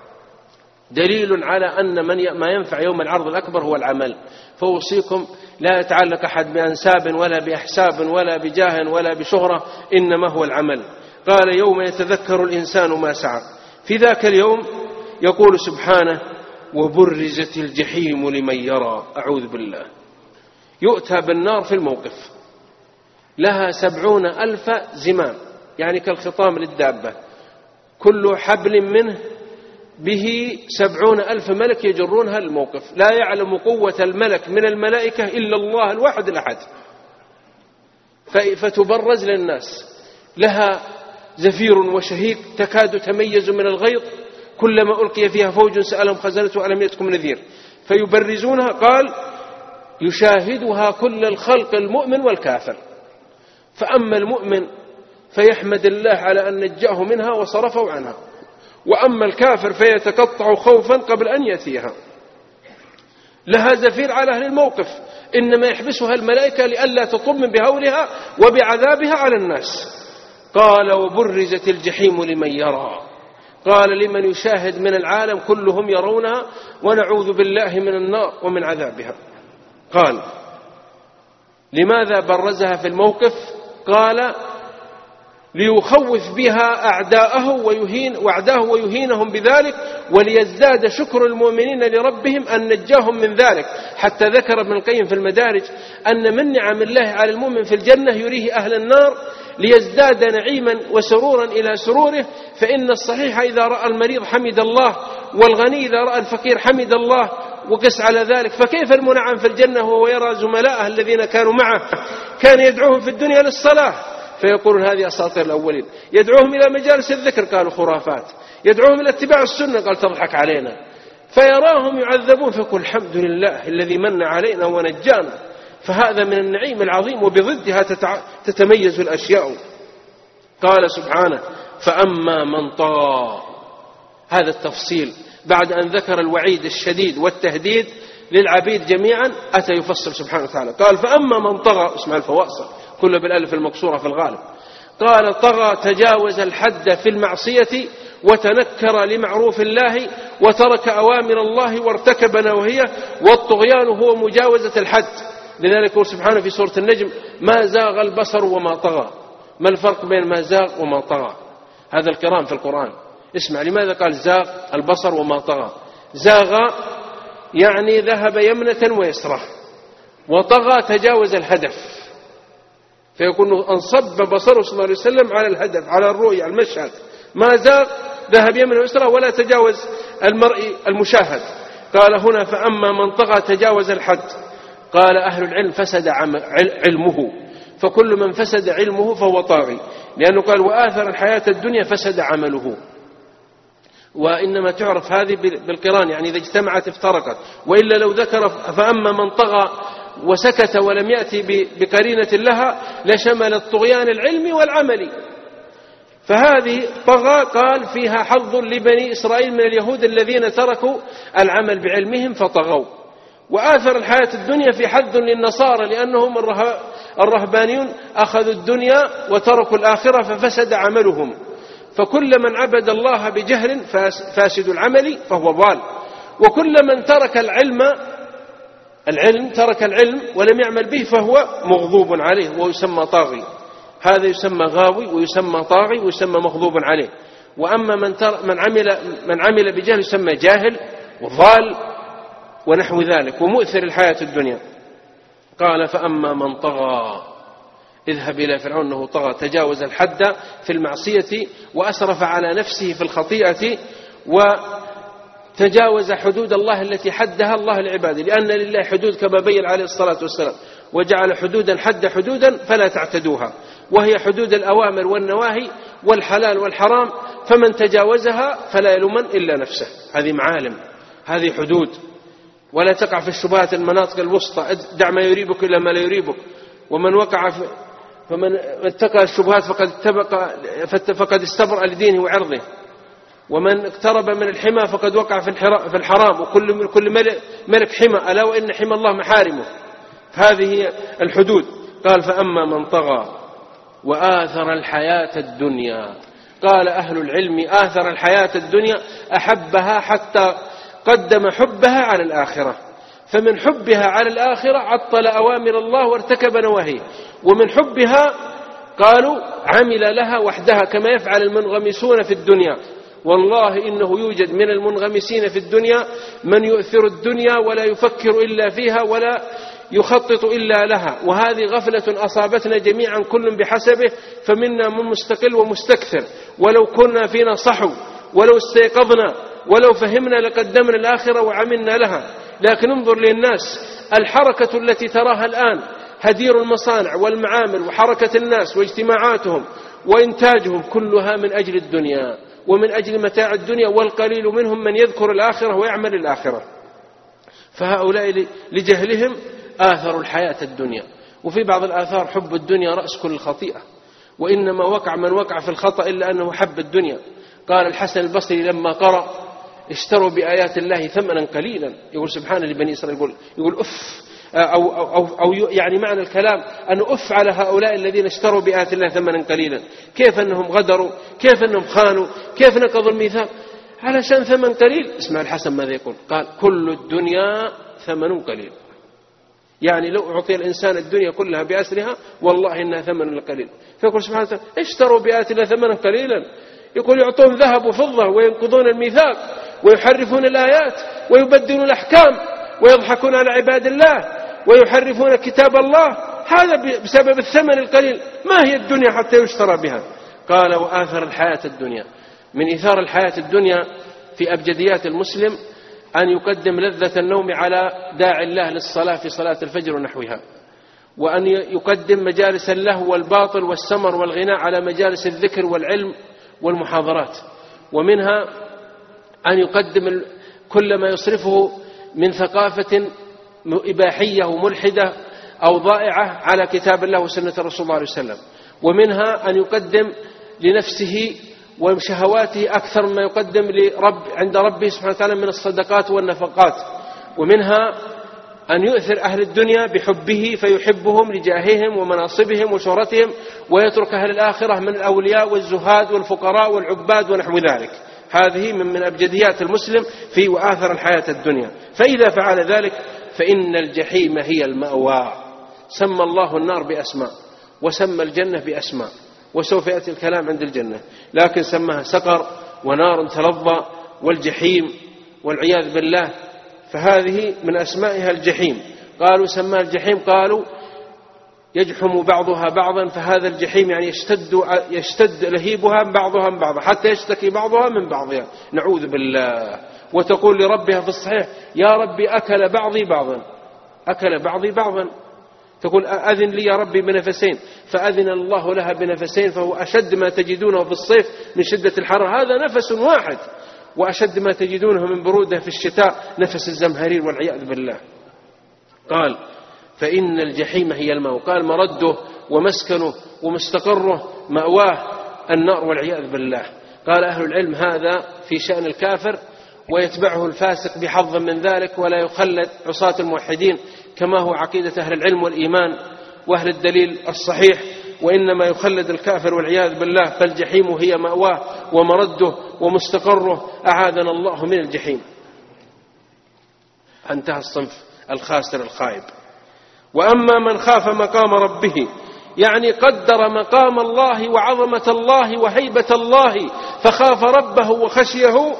دليل على أن ما ينفع يوم العرض الأكبر هو العمل. فأوصيكم لا يتعلق أحد بأنساب ولا بأحساب ولا بجاه ولا بشهرة، إنما هو العمل. قال: يوم يتذكر الإنسان ما سعى. في ذاك اليوم يقول سبحانه: وبرزت الجحيم لمن يرى. أعوذ بالله. يؤتى بالنار في الموقف، لها 70,000 زمام، يعني كالخطام للدابة، كل حبل منه به 70,000 ملك يجرونها الموقف. لا يعلم قوة الملك من الملائكة إلا الله الواحد الأحد. فتبرز للناس، لها زفير وشهيق تكاد تميز من الغيظ، كلما ألقي فيها فوج سألهم خزنته ألم يأتكم نذير، فيبرزونها. قال: يشاهدها كل الخلق المؤمن والكافر. فأما المؤمن فيحمد الله على أن نجاه منها وصرفه عنها، وأما الكافر فيتقطع خوفا قبل أن يأتيها. لها زفير على أهل الموقف، إنما يحبسها الملائكة لئلا تطم بهولها وبعذابها على الناس. قال: وبرزت الجحيم لمن يرى. قال: لمن يشاهد من العالم كلهم يرونها، ونعوذ بالله من النار ومن عذابها. قال: لماذا برزها في الموقف؟ قال: ليخوف بها أعداءه ويهينهم بذلك، وليزداد شكر المؤمنين لربهم أن نجاهم من ذلك. حتى ذكر ابن القيم في المدارج أن من نعم الله على المؤمن في الجنة يريه أهل النار ليزداد نعيما وسرورا إلى سروره. فإن الصحيح إذا رأى المريض حمد الله، والغني إذا رأى الفقير حمد الله، وقس على ذلك. فكيف المنعم في الجنة وهو يرى زملائه الذين كانوا معه كان يدعوهم في الدنيا للصلاة فيقولون هذه أساطير الأولين، يدعوهم إلى مجالس الذكر قالوا خرافات، يدعوهم إلى اتباع السنة قال تضحك علينا، فيراهم يعذبون فيقول الحمد لله الذي من علينا ونجانا. فهذا من النعيم العظيم، وبضدها تتميز الأشياء. قال سبحانه: فأما من طغى. هذا التفصيل بعد أن ذكر الوعيد الشديد والتهديد للعبيد جميعا أتى يفصل سبحانه وتعالى. قال: فأما من طغى، اسمع الفواصل كله بالألف المكسورة في الغالب. قال: طغى تجاوز الحد في المعصية وتنكر لمعروف الله وترك أوامر الله وارتكب نواهيه، والطغيان هو مجاوزة الحد. لذلك يقول سبحانه في سورة النجم: ما زاغ البصر وما طغى. ما الفرق بين ما زاغ وما طغى؟ هذا الكلام في القرآن. اسمع لماذا قال زاغ البصر وما طغى. زاغ يعني ذهب يمنة ويسرى، وطغى تجاوز الهدف، فيكون انصب بصره صلى الله عليه وسلم على الهدف، على الرؤية، على المشهد. ما زاغ ذهب يمنة ويسرى ولا تجاوز المرء المشاهد. قال هنا: فأما من طغى تجاوز الحد. قال أهل العلم فسد علمه، فكل من فسد علمه فهو طاغي، لأنه قال وآثر الحياة الدنيا فسد عمله. وإنما تعرف هذه بالقران، يعني إذا اجتمعت افترقت، وإلا لو ذكر فأما من طغى وسكت ولم يأتي بقرينة لها لشمل الطغيان العلمي والعملي. فهذه طغى قال فيها حظ لبني إسرائيل من اليهود الذين تركوا العمل بعلمهم فطغوا. وآثر الحياة الدنيا في حظ للنصارى لأنهم الرهبانيون أخذوا الدنيا وتركوا الآخرة ففسد عملهم. فكل من عبد الله بجهل فاسد العمل فهو ضال، وكل من ترك ترك العلم ولم يعمل به فهو مغضوب عليه ويسمى طاغي. هذا يسمى غاوي ويسمى طاغي ويسمى مغضوب عليه. وأما من عمل بجهل يسمى جاهل وضال ونحو ذلك ومؤثر الحياة الدنيا. قال فأما من طغى اذهب إلى فرعون إنه طغى، تجاوز الحد في المعصية وأسرف على نفسه في الخطيئة وتجاوز حدود الله التي حدها الله لعباده، لأن لله حدود كما بين عليه الصلاة والسلام، وجعل حدودا حدودا فلا تعتدوها، وهي حدود الأوامر والنواهي والحلال والحرام، فمن تجاوزها فلا يلومن إلا نفسه. هذه معالم، هذه حدود، ولا تقع في الشبهات المناطق الوسطى، دع ما يريبك إلا ما لا يريبك. فمن اتقى الشبهات فقد استبرأ لدينه وعرضه، ومن اقترب من الحمى فقد وقع في الحرام، وكل ملك حمى ألا وإن حمى الله محارمه. هذه هي الحدود. قال فأما من طغى وآثر الحياة الدنيا، قال أهل العلم آثر الحياة الدنيا أحبها حتى قدم حبها على الآخرة، فمن حبها على الآخرة عطل أوامر الله وارتكب نواهيه، ومن حبها قالوا عمل لها وحدها كما يفعل المنغمسون في الدنيا. والله إنه يوجد من المنغمسين في الدنيا من يؤثر الدنيا ولا يفكر إلا فيها ولا يخطط إلا لها، وهذه غفلة أصابتنا جميعا كل بحسبه، فمنا من مستقل ومستكثر، ولو كنا فينا صحو ولو استيقظنا ولو فهمنا لقدمنا الآخرة وعملنا لها. لكن انظر للناس، الحركة التي تراها الآن، هدير المصانع والمعامل وحركة الناس واجتماعاتهم وإنتاجهم كلها من أجل الدنيا ومن أجل متاع الدنيا، والقليل منهم من يذكر الآخرة ويعمل الآخرة. فهؤلاء لجهلهم آثروا الحياة الدنيا. وفي بعض الآثار حب الدنيا رأس كل خطيئة، وإنما وقع من وقع في الخطأ إلا أنه حب الدنيا. قال الحسن البصري لما قرأ اشتروا بآيات الله ثمنا قليلا، يقول سبحان لبني إسرائيل، يقول أف أو يعني معنى الكلام أن أف على هؤلاء الذين اشتروا بآيات الله ثمنا قليلا، كيف أنهم غدروا، كيف أنهم خانوا، كيف نقضوا الميثاق علشان ثمن قليل. اسمع الحسن ماذا يقول، قال كل الدنيا ثمن قليل، يعني لو أعطي الإنسان الدنيا كلها بأسرها والله إنها ثمن قليل. فيقول سبحانه وتعالى اشتروا بآيات الله ثمنا قليلا، يقول يعطون ذهب وفضة وينقضون الميثاق ويحرفون الآيات ويبدلون الأحكام ويضحكون على عباد الله ويحرفون كتاب الله، هذا بسبب الثمن القليل. ما هي الدنيا حتى يشترى بها؟ قال وآثر الحياة الدنيا. من إثار الحياة الدنيا في أبجديات المسلم أن يقدم لذة النوم على داعي الله للصلاة في صلاة الفجر ونحوها، وأن يقدم مجالس اللهو والباطل والسمر والغناء على مجالس الذكر والعلم والمحاضرات. ومنها أن يقدم كل ما يصرفه من ثقافة إباحية وملحدة أو ضائعة على كتاب الله وسنة رسول الله صلى الله عليه وسلم. ومنها أن يقدم لنفسه وشهواته أكثر مما يقدم عند ربه سبحانه وتعالى من الصدقات والنفقات. ومنها أن يؤثر أهل الدنيا بحبه فيحبهم لجاههم ومناصبهم وشهرتهم، ويترك أهل الآخرة من الأولياء والزهاد والفقراء والعباد ونحو ذلك. هذه من أبجديات المسلم في وآثر الحياة الدنيا. فإذا فعل ذلك فإن الجحيم هي المأوى. سمى الله النار بأسماء وسمى الجنة بأسماء، وسوف يأتي الكلام عند الجنة، لكن سماها سقر ونار تلظى والجحيم والعياذ بالله. فهذه من أسمائها الجحيم. قالوا سماها الجحيم، قالوا يجحم بعضها بعضا، فهذا الجحيم يعني يشتد لهيبها بعضها من بعض حتى يشتكي بعضها من بعضها، نعوذ بالله. وتقول لربها في الصحيح يا ربي أكل بعضي بعضا، أكل بعضي بعضا. تقول أذن لي يا ربي بنفسين، فأذن الله لها بنفسين، فهو أشد ما تجدونه في الصيف من شدة الحر، هذا نفس واحد، وأشد ما تجدونه من برودة في الشتاء نفس الزمهرير والعياذ بالله. قال فإن الجحيم هي الماء، قال مرده ومسكنه ومستقره مأواه النار والعياذ بالله. قال أهل العلم هذا في شأن الكافر، ويتبعه الفاسق بحظ من ذلك، ولا يخلد عصاة الموحدين كما هو عقيدة أهل العلم والإيمان وأهل الدليل الصحيح، وإنما يخلد الكافر والعياذ بالله، فالجحيم هي مأواه ومرده ومستقره، أعاذنا الله من الجحيم. انتهى الصنف الخاسر الخائب. وأما من خاف مقام ربه، يعني قدر مقام الله وعظمة الله وهيبة الله فخاف ربه وخشيه،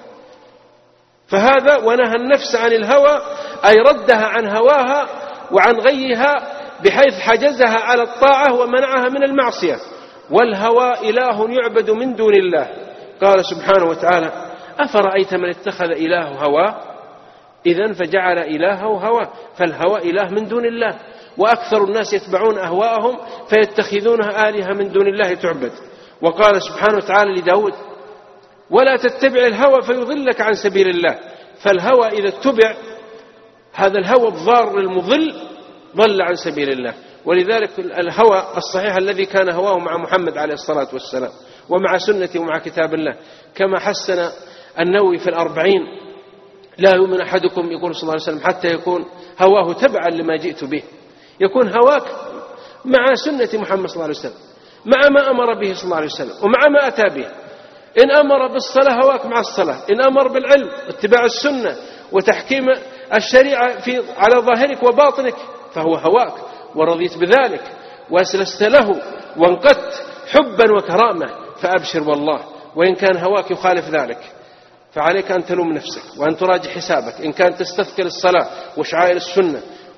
فهذا ونهى النفس عن الهوى، أي ردها عن هواها وعن غيها، بحيث حجزها على الطاعة ومنعها من المعصية. والهوى إله يعبد من دون الله. قال سبحانه وتعالى أفرأيت من اتخذ إله هواه، إذن فجعل إلهه هواه، فالهوى إله من دون الله، وأكثر الناس يتبعون أهواءهم فيتخذونها آلهة من دون الله تعبد. وقال سبحانه وتعالى لداود ولا تتبع الهوى فيضلك عن سبيل الله، فالهوى إذا اتبع هذا الهوى الضار المضل ضل عن سبيل الله. ولذلك الهوى الصحيح الذي كان هواه مع محمد عليه الصلاة والسلام ومع سنته ومع كتاب الله، كما حسن النووي في 40 لا يؤمن أحدكم يقول صلى الله عليه وسلم حتى يكون هواه تبعا لما جئت به. يكون هواك مع سنة محمد صلى الله عليه وسلم، مع ما أمر به صلى الله عليه وسلم ومع ما أتى به. إن أمر بالصلاة هواك مع الصلاة، إن أمر بالعلم اتباع السنة وتحكيم الشريعة على ظاهرك وباطنك فهو هواك، ورضيت بذلك وأسلست له وانقدت حبا وكرامة، فأبشر والله. وإن كان هواك يخالف ذلك فعليك أن تلوم نفسك وأن تراجع حسابك. إن كان تستثقل الصلاة وشعائر السنة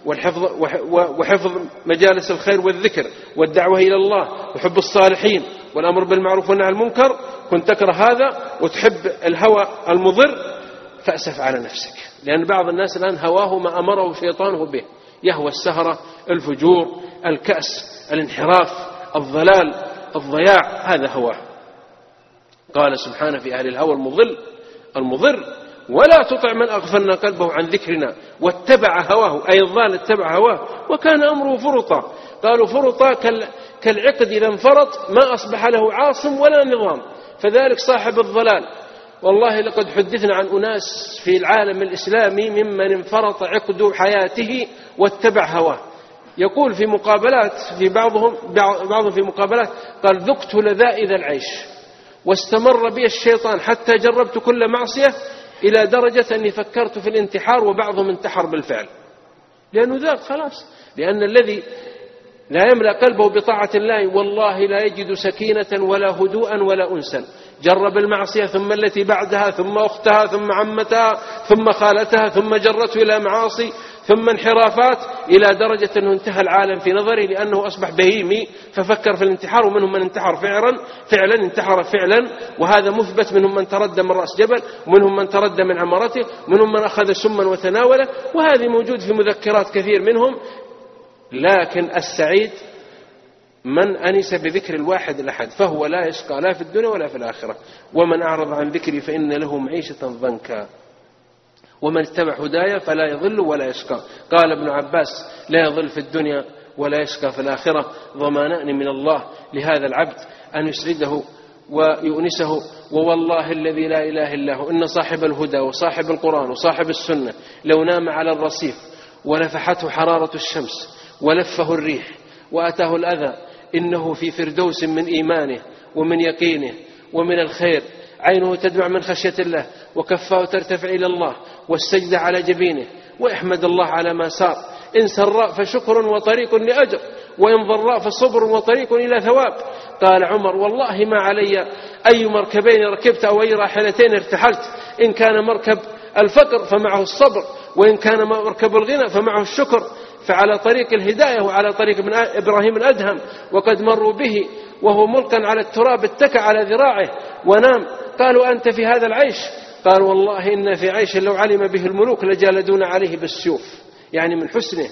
وحفظ مجالس الخير والذكر والدعوة إلى الله وحب الصالحين والأمر بالمعروف والنهي عن المنكر، كنت تكره هذا وتحب الهوى المضر، فأسف على نفسك. لأن بعض الناس الآن هواه ما أمره شيطانه به، يهوى السهرة، الفجور، الكأس، الانحراف، الضلال، الضياع، هذا هواه. قال سبحانه في أهل الهوى المضر ولا تطع من أغفلنا قلبه عن ذكرنا واتبع هواه، أي الضال اتبع هواه وكان أمره فرطا. قالوا فرطا كالعقد إذا انفرط ما أصبح له عاصم ولا نظام، فذلك صاحب الضلال. والله لقد حدثنا عن أناس في العالم الإسلامي ممن انفرط عقد حياته واتبع هواه. يقول في مقابلات في بعضهم في مقابلات قال ذقت لذائذ العيش واستمر بي الشيطان حتى جربت كل معصية إلى درجة أني فكرت في الانتحار، وبعضهم انتحر بالفعل لأنه ذاق خلاص. لأن الذي لا يملأ قلبه بطاعة الله والله لا يجد سكينة ولا هدوءا ولا أنسا. جرب المعصية ثم التي بعدها ثم أختها ثم عمتها ثم خالتها ثم جرته إلى معاصي ثم انحرافات، إلى درجة أنه انتهى العالم في نظري لأنه أصبح بهيمي ففكر في الانتحار. ومنهم من انتحر فعلا انتحر فعلا، وهذا مثبت. منهم من تردى من رأس جبل، ومنهم من تردى من عمارته، منهم من أخذ سما وتناوله، وهذه موجود في مذكرات كثير منهم. لكن السعيد من أنس بذكر الواحد الأحد فهو لا يشقى لا في الدنيا ولا في الآخرة. ومن أعرض عن ذكري فإن له معيشة ضنكا ومن اتبع هدايا فلا يضل ولا يشقى. قال ابن عباس لا يضل في الدنيا ولا يشقى في الآخرة، ضمانان من الله لهذا العبد أن يسعده ويؤنسه. ووالله الذي لا إله إلا هو إن صاحب الهدى وصاحب القرآن وصاحب السنة لو نام على الرصيف ولفحته حرارة الشمس ولفه الريح وأتاه الأذى إنه في فردوس من إيمانه ومن يقينه ومن الخير، عينه تدمع من خشية الله وكفاه ترتفع إلى الله والسجد على جبينه ويحمد الله على ما سار. إن سراء فشكر وطريق لأجر، وإن ضراء فصبر وطريق إلى ثواب. قال عمر والله ما علي أي مركبين ركبت أو أي راحلتين ارتحلت، إن كان مركب الفقر فمعه الصبر، وإن كان مركب الغنى فمعه الشكر. فعلى طريق الهداية وعلى طريق ابن إبراهيم الأدهم وقد مروا به وهو ملقا على التراب اتكى على ذراعه ونام. قالوا أنت في هذا العيش؟ قال والله إن في عيش لو علم به الملوك لجالدون عليه بالسيوف. يعني من حسنه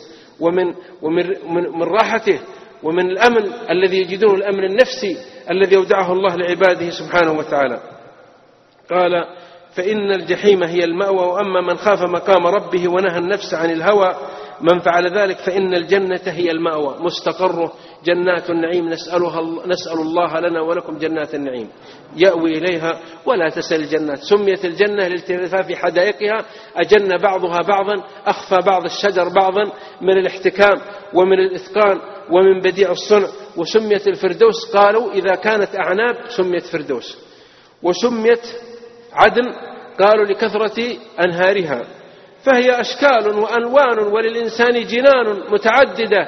ومن راحته ومن الأمن الذي يجدونه، الأمن النفسي الذي يودعه الله لعباده سبحانه وتعالى. قال فإن الجحيم هي المأوى، وأما من خاف مقام ربه ونهى النفس عن الهوى من فعل ذلك فإن الجنة هي المأوى مستقره جنات النعيم، نسأل الله لنا ولكم جنات النعيم يأوي إليها ولا تسأل الجنات. سميت الجنة لالتفاف حدائقها، أجن بعضها بعضا، أخفى بعض الشجر بعضا من الاحتكام ومن الإتقان ومن بديع الصنع. وسميت الفردوس قالوا إذا كانت أعناب سميت فردوس، وسميت عدن قالوا لكثرة أنهارها. فهي أشكال وأنوان وللإنسان جنان متعددة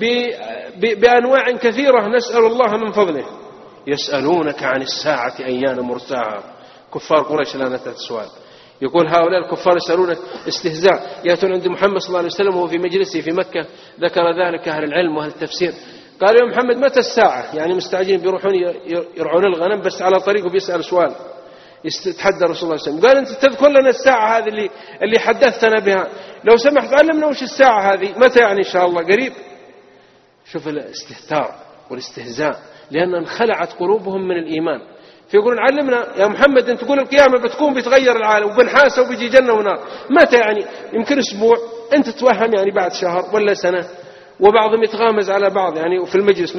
بأنواع كثيرة، نسأل الله من فضله. يسألونك عن الساعة أيان مرساها، كفار قريش لا نتهت السؤال. يقول هؤلاء الكفار يسألونك استهزاء، يأتون عند محمد صلى الله عليه وسلم وهو في مجلسه في مكة، ذكر ذلك أهل العلم وأهل التفسير. قال يا محمد متى الساعة؟ يعني مستعجلين بيروحون يرعون الغنم، بس على طريقه بيسأل سؤال يتحدى رسول الله صلى الله عليه وسلم. قال أنت تذكر لنا الساعة هذه اللي حدثتنا بها، لو سمحت علمنا وش الساعة هذه، متى يعني إن شاء الله؟ قريب. شوف الاستهتار والاستهزاء، لأن انخلعت قلوبهم من الإيمان. فيقولون علمنا يا محمد، أنت تقول القيامة بتكون بيتغير العالم وبنحاسة وبيجي جنة ونار، متى يعني؟ يمكن أسبوع، أنت توهم يعني بعد شهر ولا سنة. وبعضهم يتغامز على بعض يعني. وفي المجلس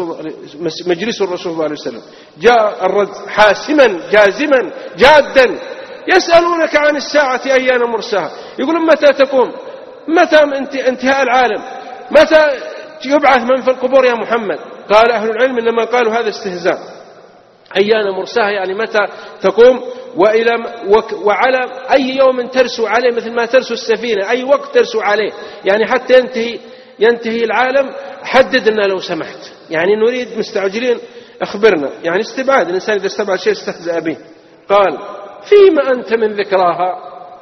مجلس الرسول صلى الله عليه وسلم جاء الرد حاسما جازما جادا، يسألونك عن الساعة أيان مرساها، يقولون متى تقوم، متى انتهاء العالم، متى يبعث من في القبور يا محمد؟ قال أهل العلم إنما قالوا هذا استهزاء. أيان مرساها يعني متى تقوم، وعلى أي يوم ترسو عليه، مثل ما ترسو السفينة، أي وقت ترسو عليه، يعني حتى ينتهي العالم حدد لنا لو سمحت، يعني نريد مستعجلين أخبرنا، يعني استبعاد. الإنسان إذا استبعد شيء استهزأ به. قال فيما أنت من ذكراها؟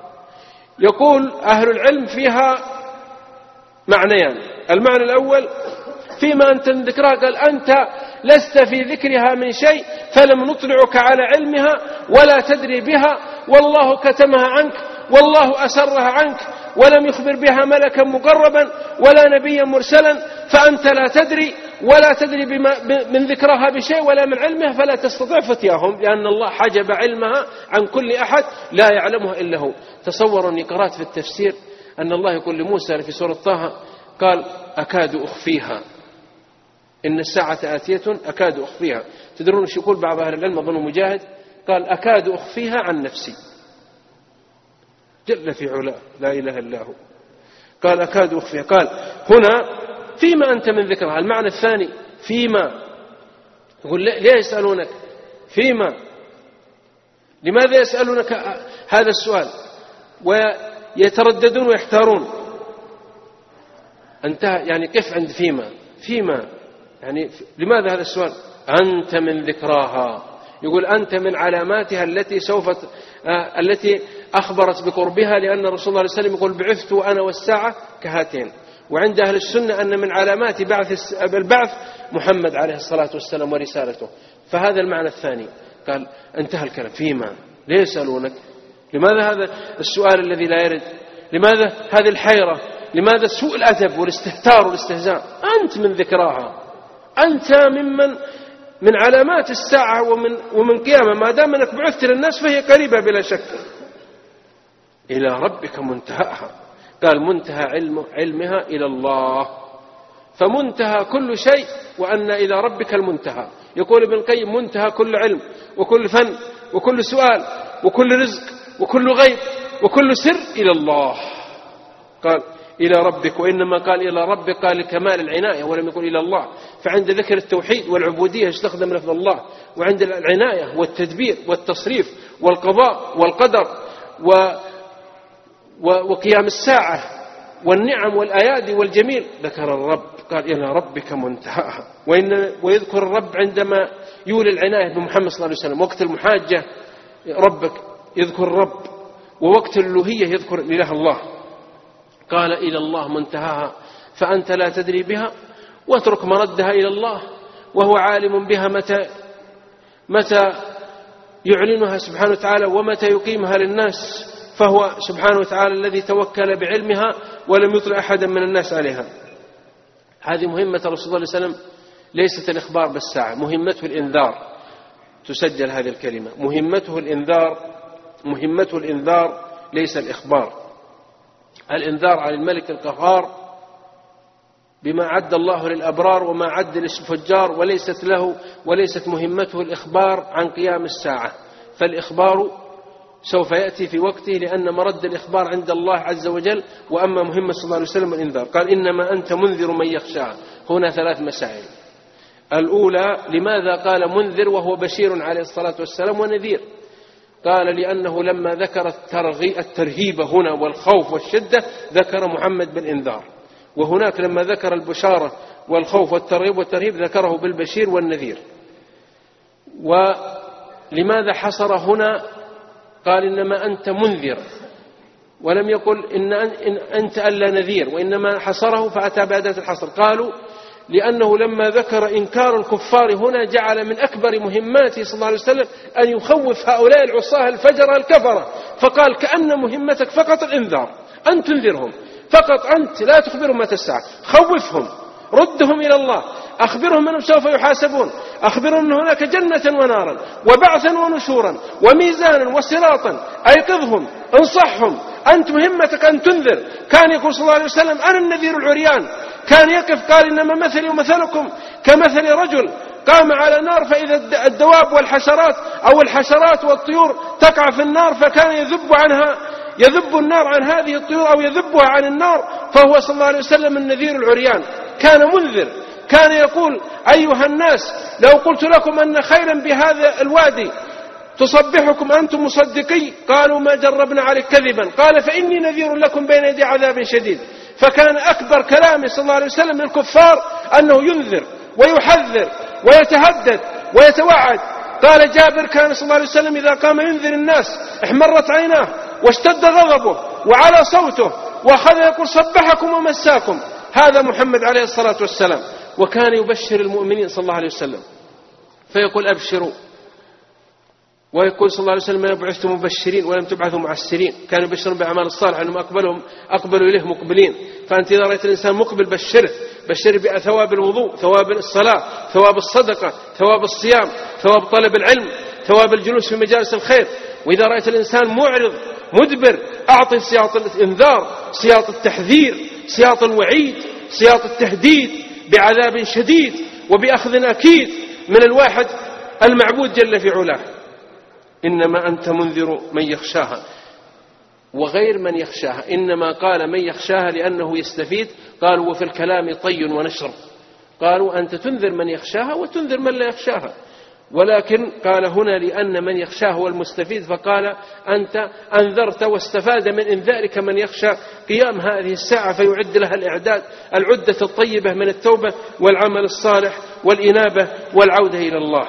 يقول أهل العلم فيها معنيان. المعنى الأول فيما أنت من ذكراها، قال أنت لست في ذكرها من شيء، فلم نطلعك على علمها ولا تدري بها، والله كتمها عنك والله أسرها عنك، ولم يخبر بها ملكا مقربا ولا نبيا مرسلا، فأنت لا تدري ولا تدري من ذكرها بشيء ولا من علمها، فلا تستطيع فتياهم، لأن الله حجب علمها عن كل أحد لا يعلمها إلا هو. تصوروا أني قرأت في التفسير أن الله يقول لموسى في سورة طه، قال أكاد أخفيها، إن الساعة آتية أكاد أخفيها. تدرون ايش يقول بعض أهل العلم، أظن مجاهد، قال أكاد أخفيها عن نفسي، جل في علاه لا إله إلا هو، قال أكاد أخفيها. قال هنا فيما أنت من ذكرها. المعنى الثاني فيما، يقول ليه يسألونك فيما، لماذا يسألونك هذا السؤال ويترددون ويحتارون؟ انتهى يعني كيف عند فيما يعني لماذا هذا السؤال؟ أنت من ذكراها، يقول أنت من علاماتها التي أخبرت بقربها، لأن رسول الله صلى الله عليه وسلم يقول بعثت أنا والساعة كهاتين. وعند أهل السنة أن من علامات البعث محمد عليه الصلاة والسلام ورسالته. فهذا المعنى الثاني. قال انتهى الكلام فيما. ليه يسألونك؟ لماذا هذا السؤال الذي لا يرد؟ لماذا هذه الحيرة؟ لماذا سوء الأدب والاستهتار والاستهزاء؟ أنت من ذكراها، أنت من علامات الساعة ومن قيامة، ما دام أنك بعثت للناس فهي قريبة بلا شك. إلى ربك منتهاها، قال منتهى علمها إلى الله، فمنتهى كل شيء وأن إلى ربك المنتهى. يقول ابن القيم منتهى كل علم وكل فن وكل سؤال وكل رزق وكل غيب وكل سر إلى الله. قال إلى ربك، وإنما قال إلى ربك قال لكمال العناية ولم يقل إلى الله. فعند ذكر التوحيد والعبودية استخدم لفظ الله، وعند العناية والتدبير والتصريف والقضاء والقدر وقيام الساعة والنعم والآيات والجميل ذكر الرب، قال إلى ربك منتهاها. ويذكر الرب عندما يولي العناية بمحمد صلى الله عليه وسلم، وقت المحاجة ربك يذكر الرب، ووقت الألوهية يذكر إله الله. قال إلى الله منتهاها، فأنت لا تدري بها واترك مردها إلى الله، وهو عالم بها متى يعلنها سبحانه وتعالى ومتى يقيمها للناس، فهو سبحانه وتعالى الذي توكل بعلمها ولم يطلع أحدا من الناس عليها. هذه مهمة رسول الله صلى الله عليه وسلم، ليست الإخبار بالساعة، مهمته الإنذار. تسجل هذه الكلمة، مهمته الإنذار ليس الإخبار. الإنذار على الملك القهار بما عد الله للأبرار وما عد للفجار، وليست مهمته الإخبار عن قيام الساعة. فالإخبار سوف يأتي في وقته، لأن مرد الإخبار عند الله عز وجل. وأما مهمة صلى الله عليه وسلم الإنذار. قال إنما أنت منذر من يخشاها. هنا 3 مسائل. الأولى، لماذا قال منذر وهو بشير عليه الصلاة والسلام ونذير؟ قال لأنه لما ذكر الترهيب هنا والخوف والشدة ذكر محمد بالإنذار، وهناك لما ذكر البشارة والخوف والترهيب ذكره بالبشير والنذير. ولماذا حصر هنا قال إنما أنت منذر ولم يقل إن أنت ألا نذير، وإنما حصره فأتى بأداة الحصر؟ قالوا لأنه لما ذكر إنكار الكفار هنا جعل من أكبر مهماته صلى الله عليه وسلم أن يخوف هؤلاء العصاة الفجر الكفرة، فقال كأن مهمتك فقط الإنذار، أن تنذرهم فقط، أنت لا تخبرهم متى الساعة، خوفهم، ردهم إلى الله، أخبرهم أنهم سوف يحاسبون، أخبرهم أن هناك جنة ونارا وبعثا ونشورا وميزانا وصراطا، أيقظهم، انصحهم، أنت مهمتك أن تنذر. كان يقول صلى الله عليه وسلم أنا النذير العريان، كان يقف قال إنما مثلي ومثلكم كمثل رجل قام على نار فإذا الدواب والحشرات أو الحشرات والطيور تقع في النار فكان يذب النار عن هذه الطيور أو يذبها عن النار، فهو صلى الله عليه وسلم النذير العريان، كان منذر. كان يقول أيها الناس لو قلت لكم أن خيرا بهذا الوادي تصبحكم أنتم مصدقي قالوا ما جربنا عليك كذبا، قال فإني نذير لكم بين يدي عذاب شديد. فكان أكبر كلامه صلى الله عليه وسلم للكفار أنه ينذر ويحذر ويتهدد ويتوعد. قال جابر كان صلى الله عليه وسلم إذا قام ينذر الناس احمرت عيناه واشتد غضبه وعلى صوته وأخذ يقول صبحكم ومساكم. هذا محمد عليه الصلاة والسلام. وكان يبشر المؤمنين صلى الله عليه وسلم فيقول أبشروا، ويقول صلى الله عليه وسلم أنا بعثت مبشرين ولم تبعثوا معسرين. كانوا يبشرون بالأعمال الصالحة أنهم أقبلوا إليه مقبلين. فأنت إذا رأيت الإنسان مقبل بشره بثواب الوضوء، ثواب الصلاة، ثواب الصدقة، ثواب الصيام، ثواب طلب العلم، ثواب الجلوس في مجالس الخير. وإذا رأيت الإنسان معرض مدبر أعطي سياط الإنذار، سياط التحذير، سياط الوعيد، سياط التهديد بعذاب شديد وبأخذ أكيد من الواحد المعبود جل في علاه. إنما أنت منذر من يخشاها وغير من يخشاها. إنما قال من يخشاها لأنه يستفيد. قالوا وفي الكلام طي ونشر، قالوا أنت تنذر من يخشاها وتنذر من لا يخشاها، ولكن قال هنا لأن من يخشاه هو المستفيد، فقال أنت أنذرت واستفاد من إنذارك من يخشى قيام هذه الساعة، فيعد لها العدة الطيبة من التوبة والعمل الصالح والإنابة والعودة إلى الله.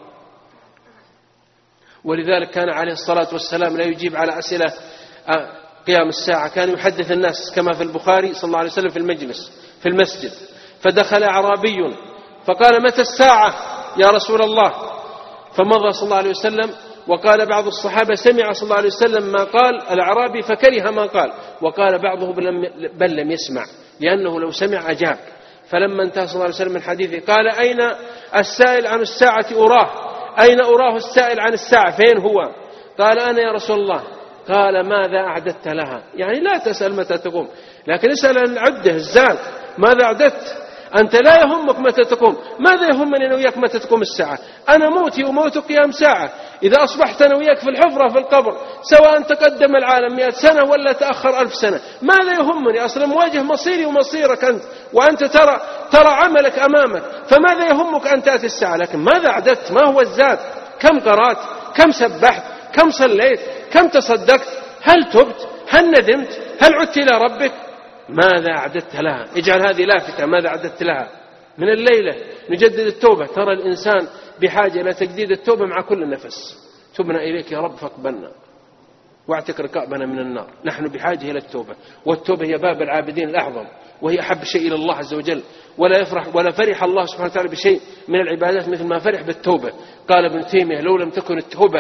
ولذلك كان عليه الصلاة والسلام لا يجيب على أسئلة قيام الساعة، كان يحدث الناس كما في البخاري صلى الله عليه وسلم في المسجد، فدخل أعرابي فقال متى الساعة يا رسول الله؟ فمضى صلى الله عليه وسلم. وقال بعض الصحابة سمع صلى الله عليه وسلم ما قال الأعرابي فكره ما قال، وقال بعضهم بل لم يسمع، لأنه لو سمع أجاب. فلما انتهى صلى الله عليه وسلم من حديثه قال أين السائل عن الساعة أراه؟ أين أراه السائل عن الساعة؟ فين هو؟ قال أنا يا رسول الله. قال ماذا أعددت لها؟ يعني لا تسأل متى تقوم، لكن اسأل عن العدة الزاد، ماذا أعددت؟ أنت لا يهمك متى تقوم، ماذا يهمني أنا وياك متى تقوم الساعة؟ أنا موتي وموت قيام ساعة. إذا أصبحت أنا وياك في الحفرة في القبر سواء تقدم العالم 100 سنة ولا تأخر 1000 سنة، ماذا يهمني؟ أصلا مواجه مصيري ومصيرك أنت، وأنت ترى عملك أمامك، فماذا يهمك أن تأتي الساعة؟ لكن ماذا أعددت؟ ما هو الزاد؟ كم قرأت؟ كم سبحت؟ كم صليت؟ كم تصدقت؟ هل تبت؟ هل ندمت؟ هل عدت إلى ربك؟ ماذا أعددت لها؟ اجعل هذه لافتة، ماذا أعددت لها؟ من الليلة نجدد التوبة. ترى الإنسان بحاجة إلى تجديد التوبة مع كل نفس. تبنا إليك يا رب فاقبلنا واعتق رقابنا من النار. نحن بحاجة إلى التوبة، والتوبة هي باب العابدين الأعظم، وهي أحب شيء إلى الله عز وجل. ولا فرح الله سبحانه وتعالى بشيء من العبادات مثل ما فرح بالتوبة. قال ابن تيمية لو لم تكن التوبة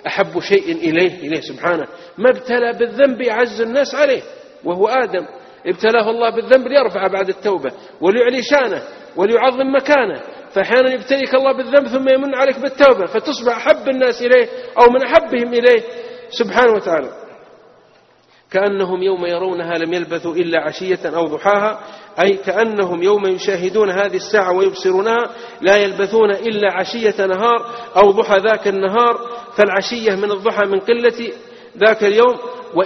أحب شيء إليه سبحانه. ما ابتلى بالذنب يعز الناس عليه، وهو آدم ابتلاه الله بالذنب ليرفع بعد التوبة وليعلي شانه وليعظم مكانه. فأحيانا يبتليك الله بالذنب ثم يمن عليك بالتوبة فتصبح أحب الناس إليه أو من أحبهم إليه سبحانه وتعالى. كأنهم يوم يرونها لم يلبثوا إلا عشية أو ضحاها، أي كأنهم يوم يشاهدون هذه الساعة ويبصرونها لا يلبثون إلا عشية نهار أو ضحى ذاك النهار. فالعشية من الضحى من قلة ذاك اليوم.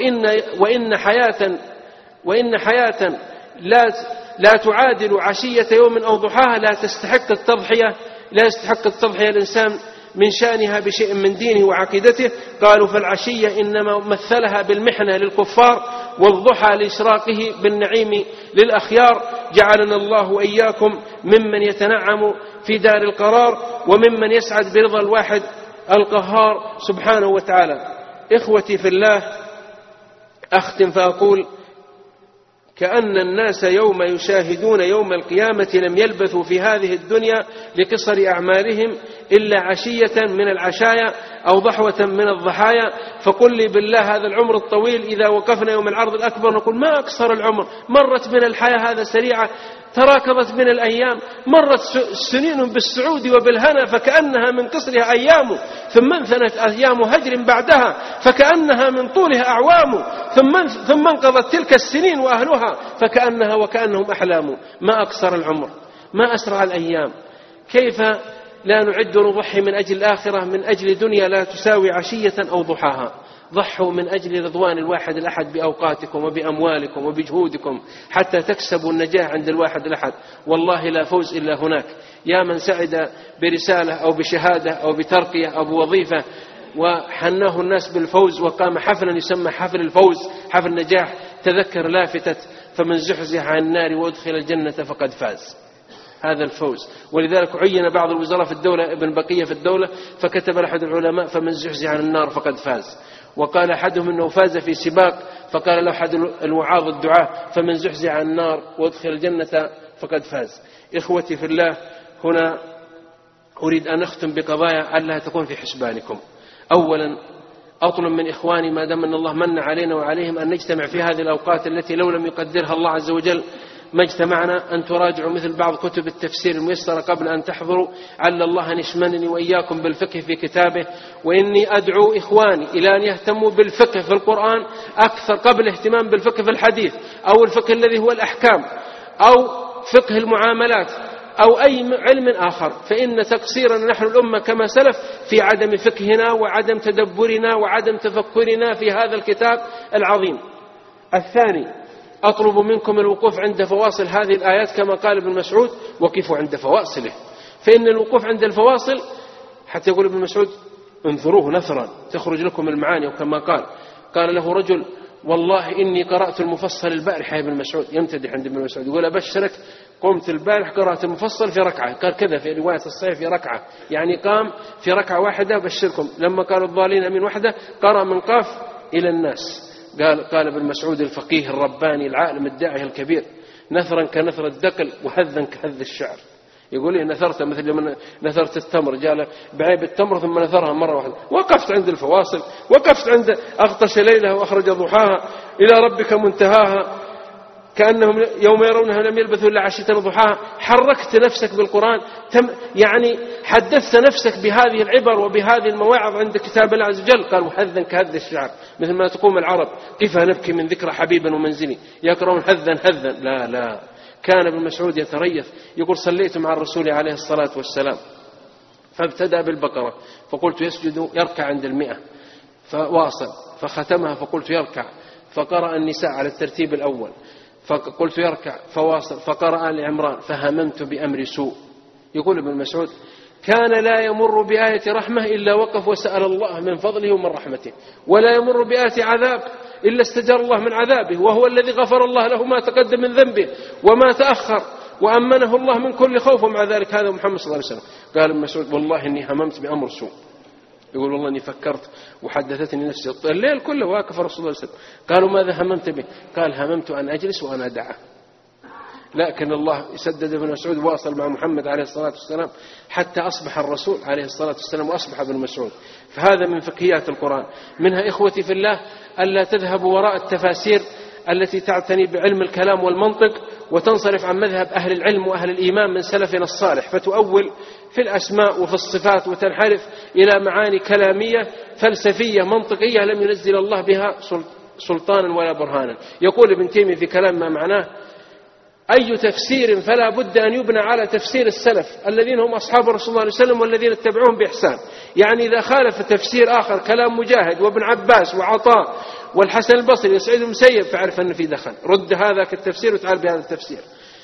وإن حياة لا تعادل عشية يوم أو ضحاها لا يستحق التضحية الإنسان من شأنها بشيء من دينه وعقيدته. قالوا فالعشية إنما مثلها بالمحنة للكفار، والضحى لإشراقه بالنعيم للأخيار. جعلنا الله وإياكم ممن يتنعم في دار القرار وممن يسعد برضا الواحد القهار سبحانه وتعالى. إخوتي في الله، أختم فأقول كأن الناس يوم يشاهدون يوم القيامة لم يلبثوا في هذه الدنيا لقصر أعمالهم إلا عشية من العشايا أو ضحوة من الضحايا. فقل لي بالله هذا العمر الطويل إذا وقفنا يوم العرض الأكبر نقول ما أقصر العمر، مرت من الحياة هذا سريعة، تراكضت من الأيام، مرت سنين بالسعود وبالهنا فكأنها من قصرها أيام، ثم انثنت أيام هجر بعدها فكأنها من طولها أعوام، ثم انقضت تلك السنين وأهلها فكأنها وكأنهم أحلام. ما أقصر العمر، ما أسرع الأيام. كيف لا نعد نضحي من أجل الآخرة من أجل دنيا لا تساوي عشية أو ضحاها؟ ضحوا من أجل رضوان الواحد الأحد بأوقاتكم وبأموالكم وبجهودكم حتى تكسبوا النجاة عند الواحد الأحد. والله لا فوز إلا هناك. يا من سعد برسالة أو بشهادة أو بترقية أو بوظيفة وحناه الناس بالفوز وقام حفلا يسمى حفل الفوز، حفل النجاح، تذكر لافتة فمن زحزح عن النار وادخل الجنة فقد فاز. هذا الفوز. ولذلك عين بعض الوزراء في الدولة ابن بقية في الدولة فكتب أحد العلماء فمن زحزح عن النار فقد فاز. وقال أحدهم أنه فاز في سباق فقال له أحد الوعاظ الدعاة فمن زحزح عن النار وادخل الجنة فقد فاز. إخوتي في الله، هنا أريد أن أختم بقضايا ألا تكون في حسبانكم. أولا أطلب من إخواني ما دام أن الله من علينا وعليهم أن نجتمع في هذه الأوقات التي لو لم يقدرها الله عز وجل ما اجتمعنا، أن تراجعوا مثل بعض كتب التفسير الميسرة قبل أن تحضروا، عل الله أن يشملني وإياكم بالفقه في كتابه. وإني أدعو إخواني إلى أن يهتموا بالفقه في القرآن أكثر قبل اهتمام بالفقه في الحديث أو الفقه الذي هو الأحكام أو فقه المعاملات أو أي علم آخر. فإن تقصيرنا نحن الأمة كما سلف في عدم فقهنا وعدم تدبرنا وعدم تفكرنا في هذا الكتاب العظيم. الثاني، أطلب منكم الوقوف عند فواصل هذه الآيات كما قال ابن مسعود وقفوا عند فواصله. فإن الوقوف عند الفواصل حتى يقول ابن مسعود انظروه نثرا تخرج لكم المعاني. وكما قال له رجل والله إني قرأت المفصل البارحة يا ابن مسعود، يمتدح عند ابن مسعود يقول أبشرك قمت البارح قرأت المفصل في ركعة. قال كذا في رواية الصحيح في ركعة، يعني قام في ركعة واحدة أبشركم. لما قالوا الضالين من وحدة قرأ من قاف إلى الناس. قال ابن مسعود الفقيه الرباني العالم الداعي الكبير نثرا كنثر الدقل وهذا كهذ الشعر. يقول لي نثرت مثل لما نثرت التمر، جاء بعيب التمر ثم نثرها مرة واحدة. وقفت عند الفواصل، وقفت عند أغطش ليلها وأخرج ضحاها إلى ربك منتهاها كأنهم يوم يرونها لم يلبثوا إلا عشية وضحاها. حركت نفسك بالقرآن، يعني حدثت نفسك بهذه العبر وبهذه المواعظ عند كتاب الله عز وجل. قال وهذا كهذ الشعر، مثل ما تقوم العرب قفا نبكي من ذكرى حبيبا ومنزلي يقرؤون هذا. لا كان ابن مسعود يتريث يقول صليت مع الرسول عليه الصلاة والسلام فابتدأ بالبقرة فقلت يسجد يركع عند 100 فواصل فختمها فقلت يركع فقرأ النساء على الترتيب الأول فقلت يركع فواصل فقرأ آل عمران فهممت بأمر سوء. يقول ابن مسعود كان لا يمر بآية رحمة إلا وقف وسأل الله من فضله ومن رحمته، ولا يمر بآية عذاب إلا استجار الله من عذابه، وهو الذي غفر الله له ما تقدم من ذنبه وما تأخر وأمنه الله من كل خوف. ومع ذلك هذا محمد صلى الله عليه وسلم. قال ابن مسعود والله إني هممت بأمر سوء. يقول والله إني فكرت وحدثتني نفسي الليل كله واقف رسول الله صلى الله عليه وسلم. قالوا ماذا هممت به؟ قال هممت أن أجلس وأنا أدعه. لكن الله يسدد ابن مسعود واصل مع محمد عليه الصلاة والسلام حتى أصبح الرسول عليه الصلاة والسلام وأصبح ابن مسعود. فهذا من فقهيات القرآن. منها إخوتي في الله ألا تذهبوا وراء التفاسير التي تعتني بعلم الكلام والمنطق وتنصرف عن مذهب أهل العلم وأهل الإيمان من سلفنا الصالح، فتؤول في الأسماء وفي الصفات وتنحرف إلى معاني كلامية فلسفية منطقية لم ينزل الله بها سلطانا ولا برهانا. يقول ابن تيمية في كلام ما معناه: أي تفسير فلا بد أن يبنى على تفسير السلف الذين هم أصحاب رسول الله عليه وسلم والذين اتبعوهم بإحسان. يعني إذا خالف تفسير آخر كلام مجاهد وابن عباس وعطاء والحسن البصري وسعيد المسيب فاعرف أن في دخل، رد هذا كالتفسير وتعال بهذا التفسير.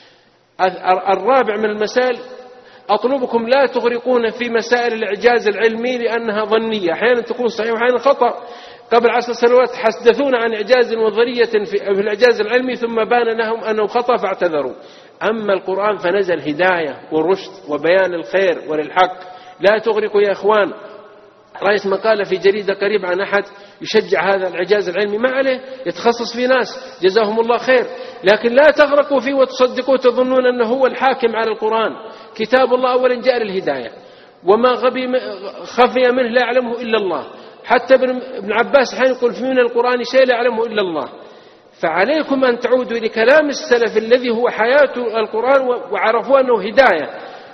الرابع من المسائل: أطلبكم لا تغرقون في مسائل الإعجاز العلمي لأنها ظنية، أحيانا تكون صحيح وأحيانا خطأ. قبل 10 سنوات حدثونا عن إعجاز وظرية في الإعجاز العلمي ثم بان لهم أنه خطأ فاعتذروا. أما القرآن فنزل هداية والرشد وبيان الخير وللحق. لا تغرقوا يا إخوان. رأيت مقالة في جريدة قريب عن أحد يشجع هذا الإعجاز العلمي، ما عليه، يتخصص في ناس جزاهم الله خير، لكن لا تغرقوا فيه وتصدقوا تظنون أنه هو الحاكم على القرآن. كتاب الله أولا جاء للهداية، وما خفي منه لا يعلمه إلا الله. حتى ابن عباس حين يقول في من القرآن شيء لا يعلمه إلا الله. فعليكم أن تعودوا لكلام السلف الذي هو حياة القرآن وعرفوا أنه هداية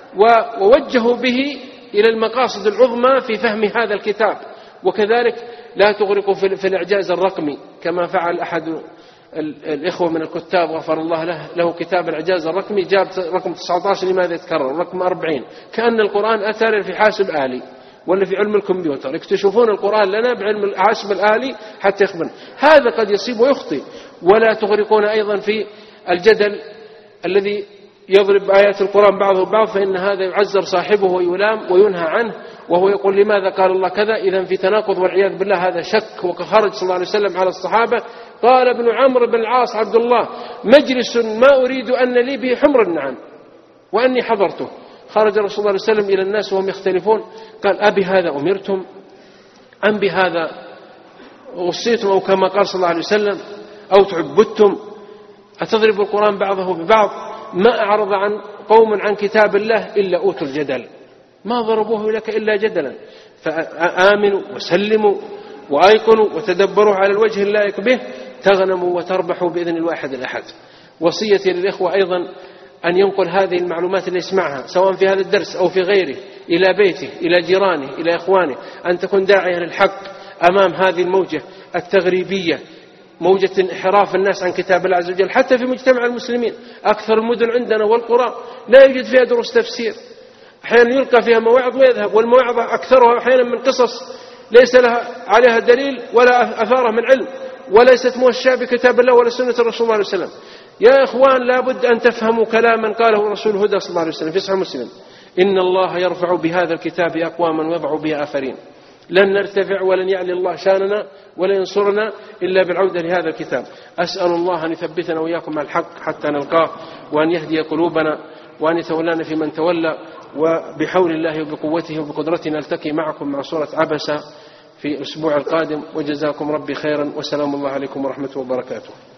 ووجهوا به إلى المقاصد العظمى في فهم هذا الكتاب. وكذلك لا تغرقوا في الإعجاز الرقمي كما فعل أحد الإخوة من الكتاب غفر الله له كتاب الإعجاز الرقمي، جاب رقم 19 لماذا يتكرر، رقم 40، كأن القرآن أثر في حاسب آلي ولا في علم الكمبيوتر، يكتشفون القرآن لنا بعلم الحاسب الآلي حتى يخبرنا. هذا قد يصيب ويخطئ. ولا تغرقون أيضا في الجدل الذي يضرب آيات القرآن بعضه بعض، فإن هذا يعزر صاحبه ويلام وينهى عنه، وهو يقول لماذا قال الله كذا، إذن في تناقض والعياذ بالله. هذا شك. وخرج صلى الله عليه وسلم على الصحابة قال ابن عمرو بن العاص عبد الله: مجلس ما أريد أن لي به حمر النعم وأني حضرته. خرج رسول الله صلى الله عليه وسلم إلى الناس وهم يختلفون، قال: أبي هذا أمرتم أم بهذا وصيتم، أو كما قال صلى الله عليه وسلم: أو تعبدتم، أتضرب القرآن بعضه ببعض؟ ما أعرض عن قوم عن كتاب الله إلا أوتوا الجدل، ما ضربوه لك إلا جدلا. فآمنوا وسلموا وأيقنوا وتدبروا على الوجه اللائق به تغنموا وتربحوا بإذن الواحد الأحد. وصيتي للإخوة أيضا أن ينقل هذه المعلومات اللي يسمعها سواء في هذا الدرس أو في غيره إلى بيته، إلى جيرانه، إلى إخوانه، أن تكون داعية للحق أمام هذه الموجة التغريبية، موجة انحراف الناس عن كتاب الله عز وجل. حتى في مجتمع المسلمين أكثر المدن عندنا والقرى لا يوجد فيها دروس تفسير، أحيانا يلقى فيها مواعظ ويذهب، والمواعظ أكثرها أحيانا من قصص ليس لها عليها دليل ولا أثارة من علم، وليست موشاة بكتاب الله ولا سنة الرسول صلى الله عليه وسلم. يا إخوان، لابد أن تفهموا كلاما قاله رسول الهدى صلى الله عليه وسلم في صحيح مسلم: إن الله يرفع بهذا الكتاب أقواما ويضع به آخرين. لن نرتفع ولن يعلي الله شاننا ولا ينصرنا إلا بالعودة لهذا الكتاب. أسأل الله أن يثبتنا وإياكم على الحق حتى نلقاه، وأن يهدي قلوبنا، وأن يتولانا في من تولى. وبحول الله وبقوته وبقدرته نلتقي معكم مع سورة عبسة في الأسبوع القادم، وجزاكم ربي خيرا، وسلام الله عليكم ورحمة وبركاته.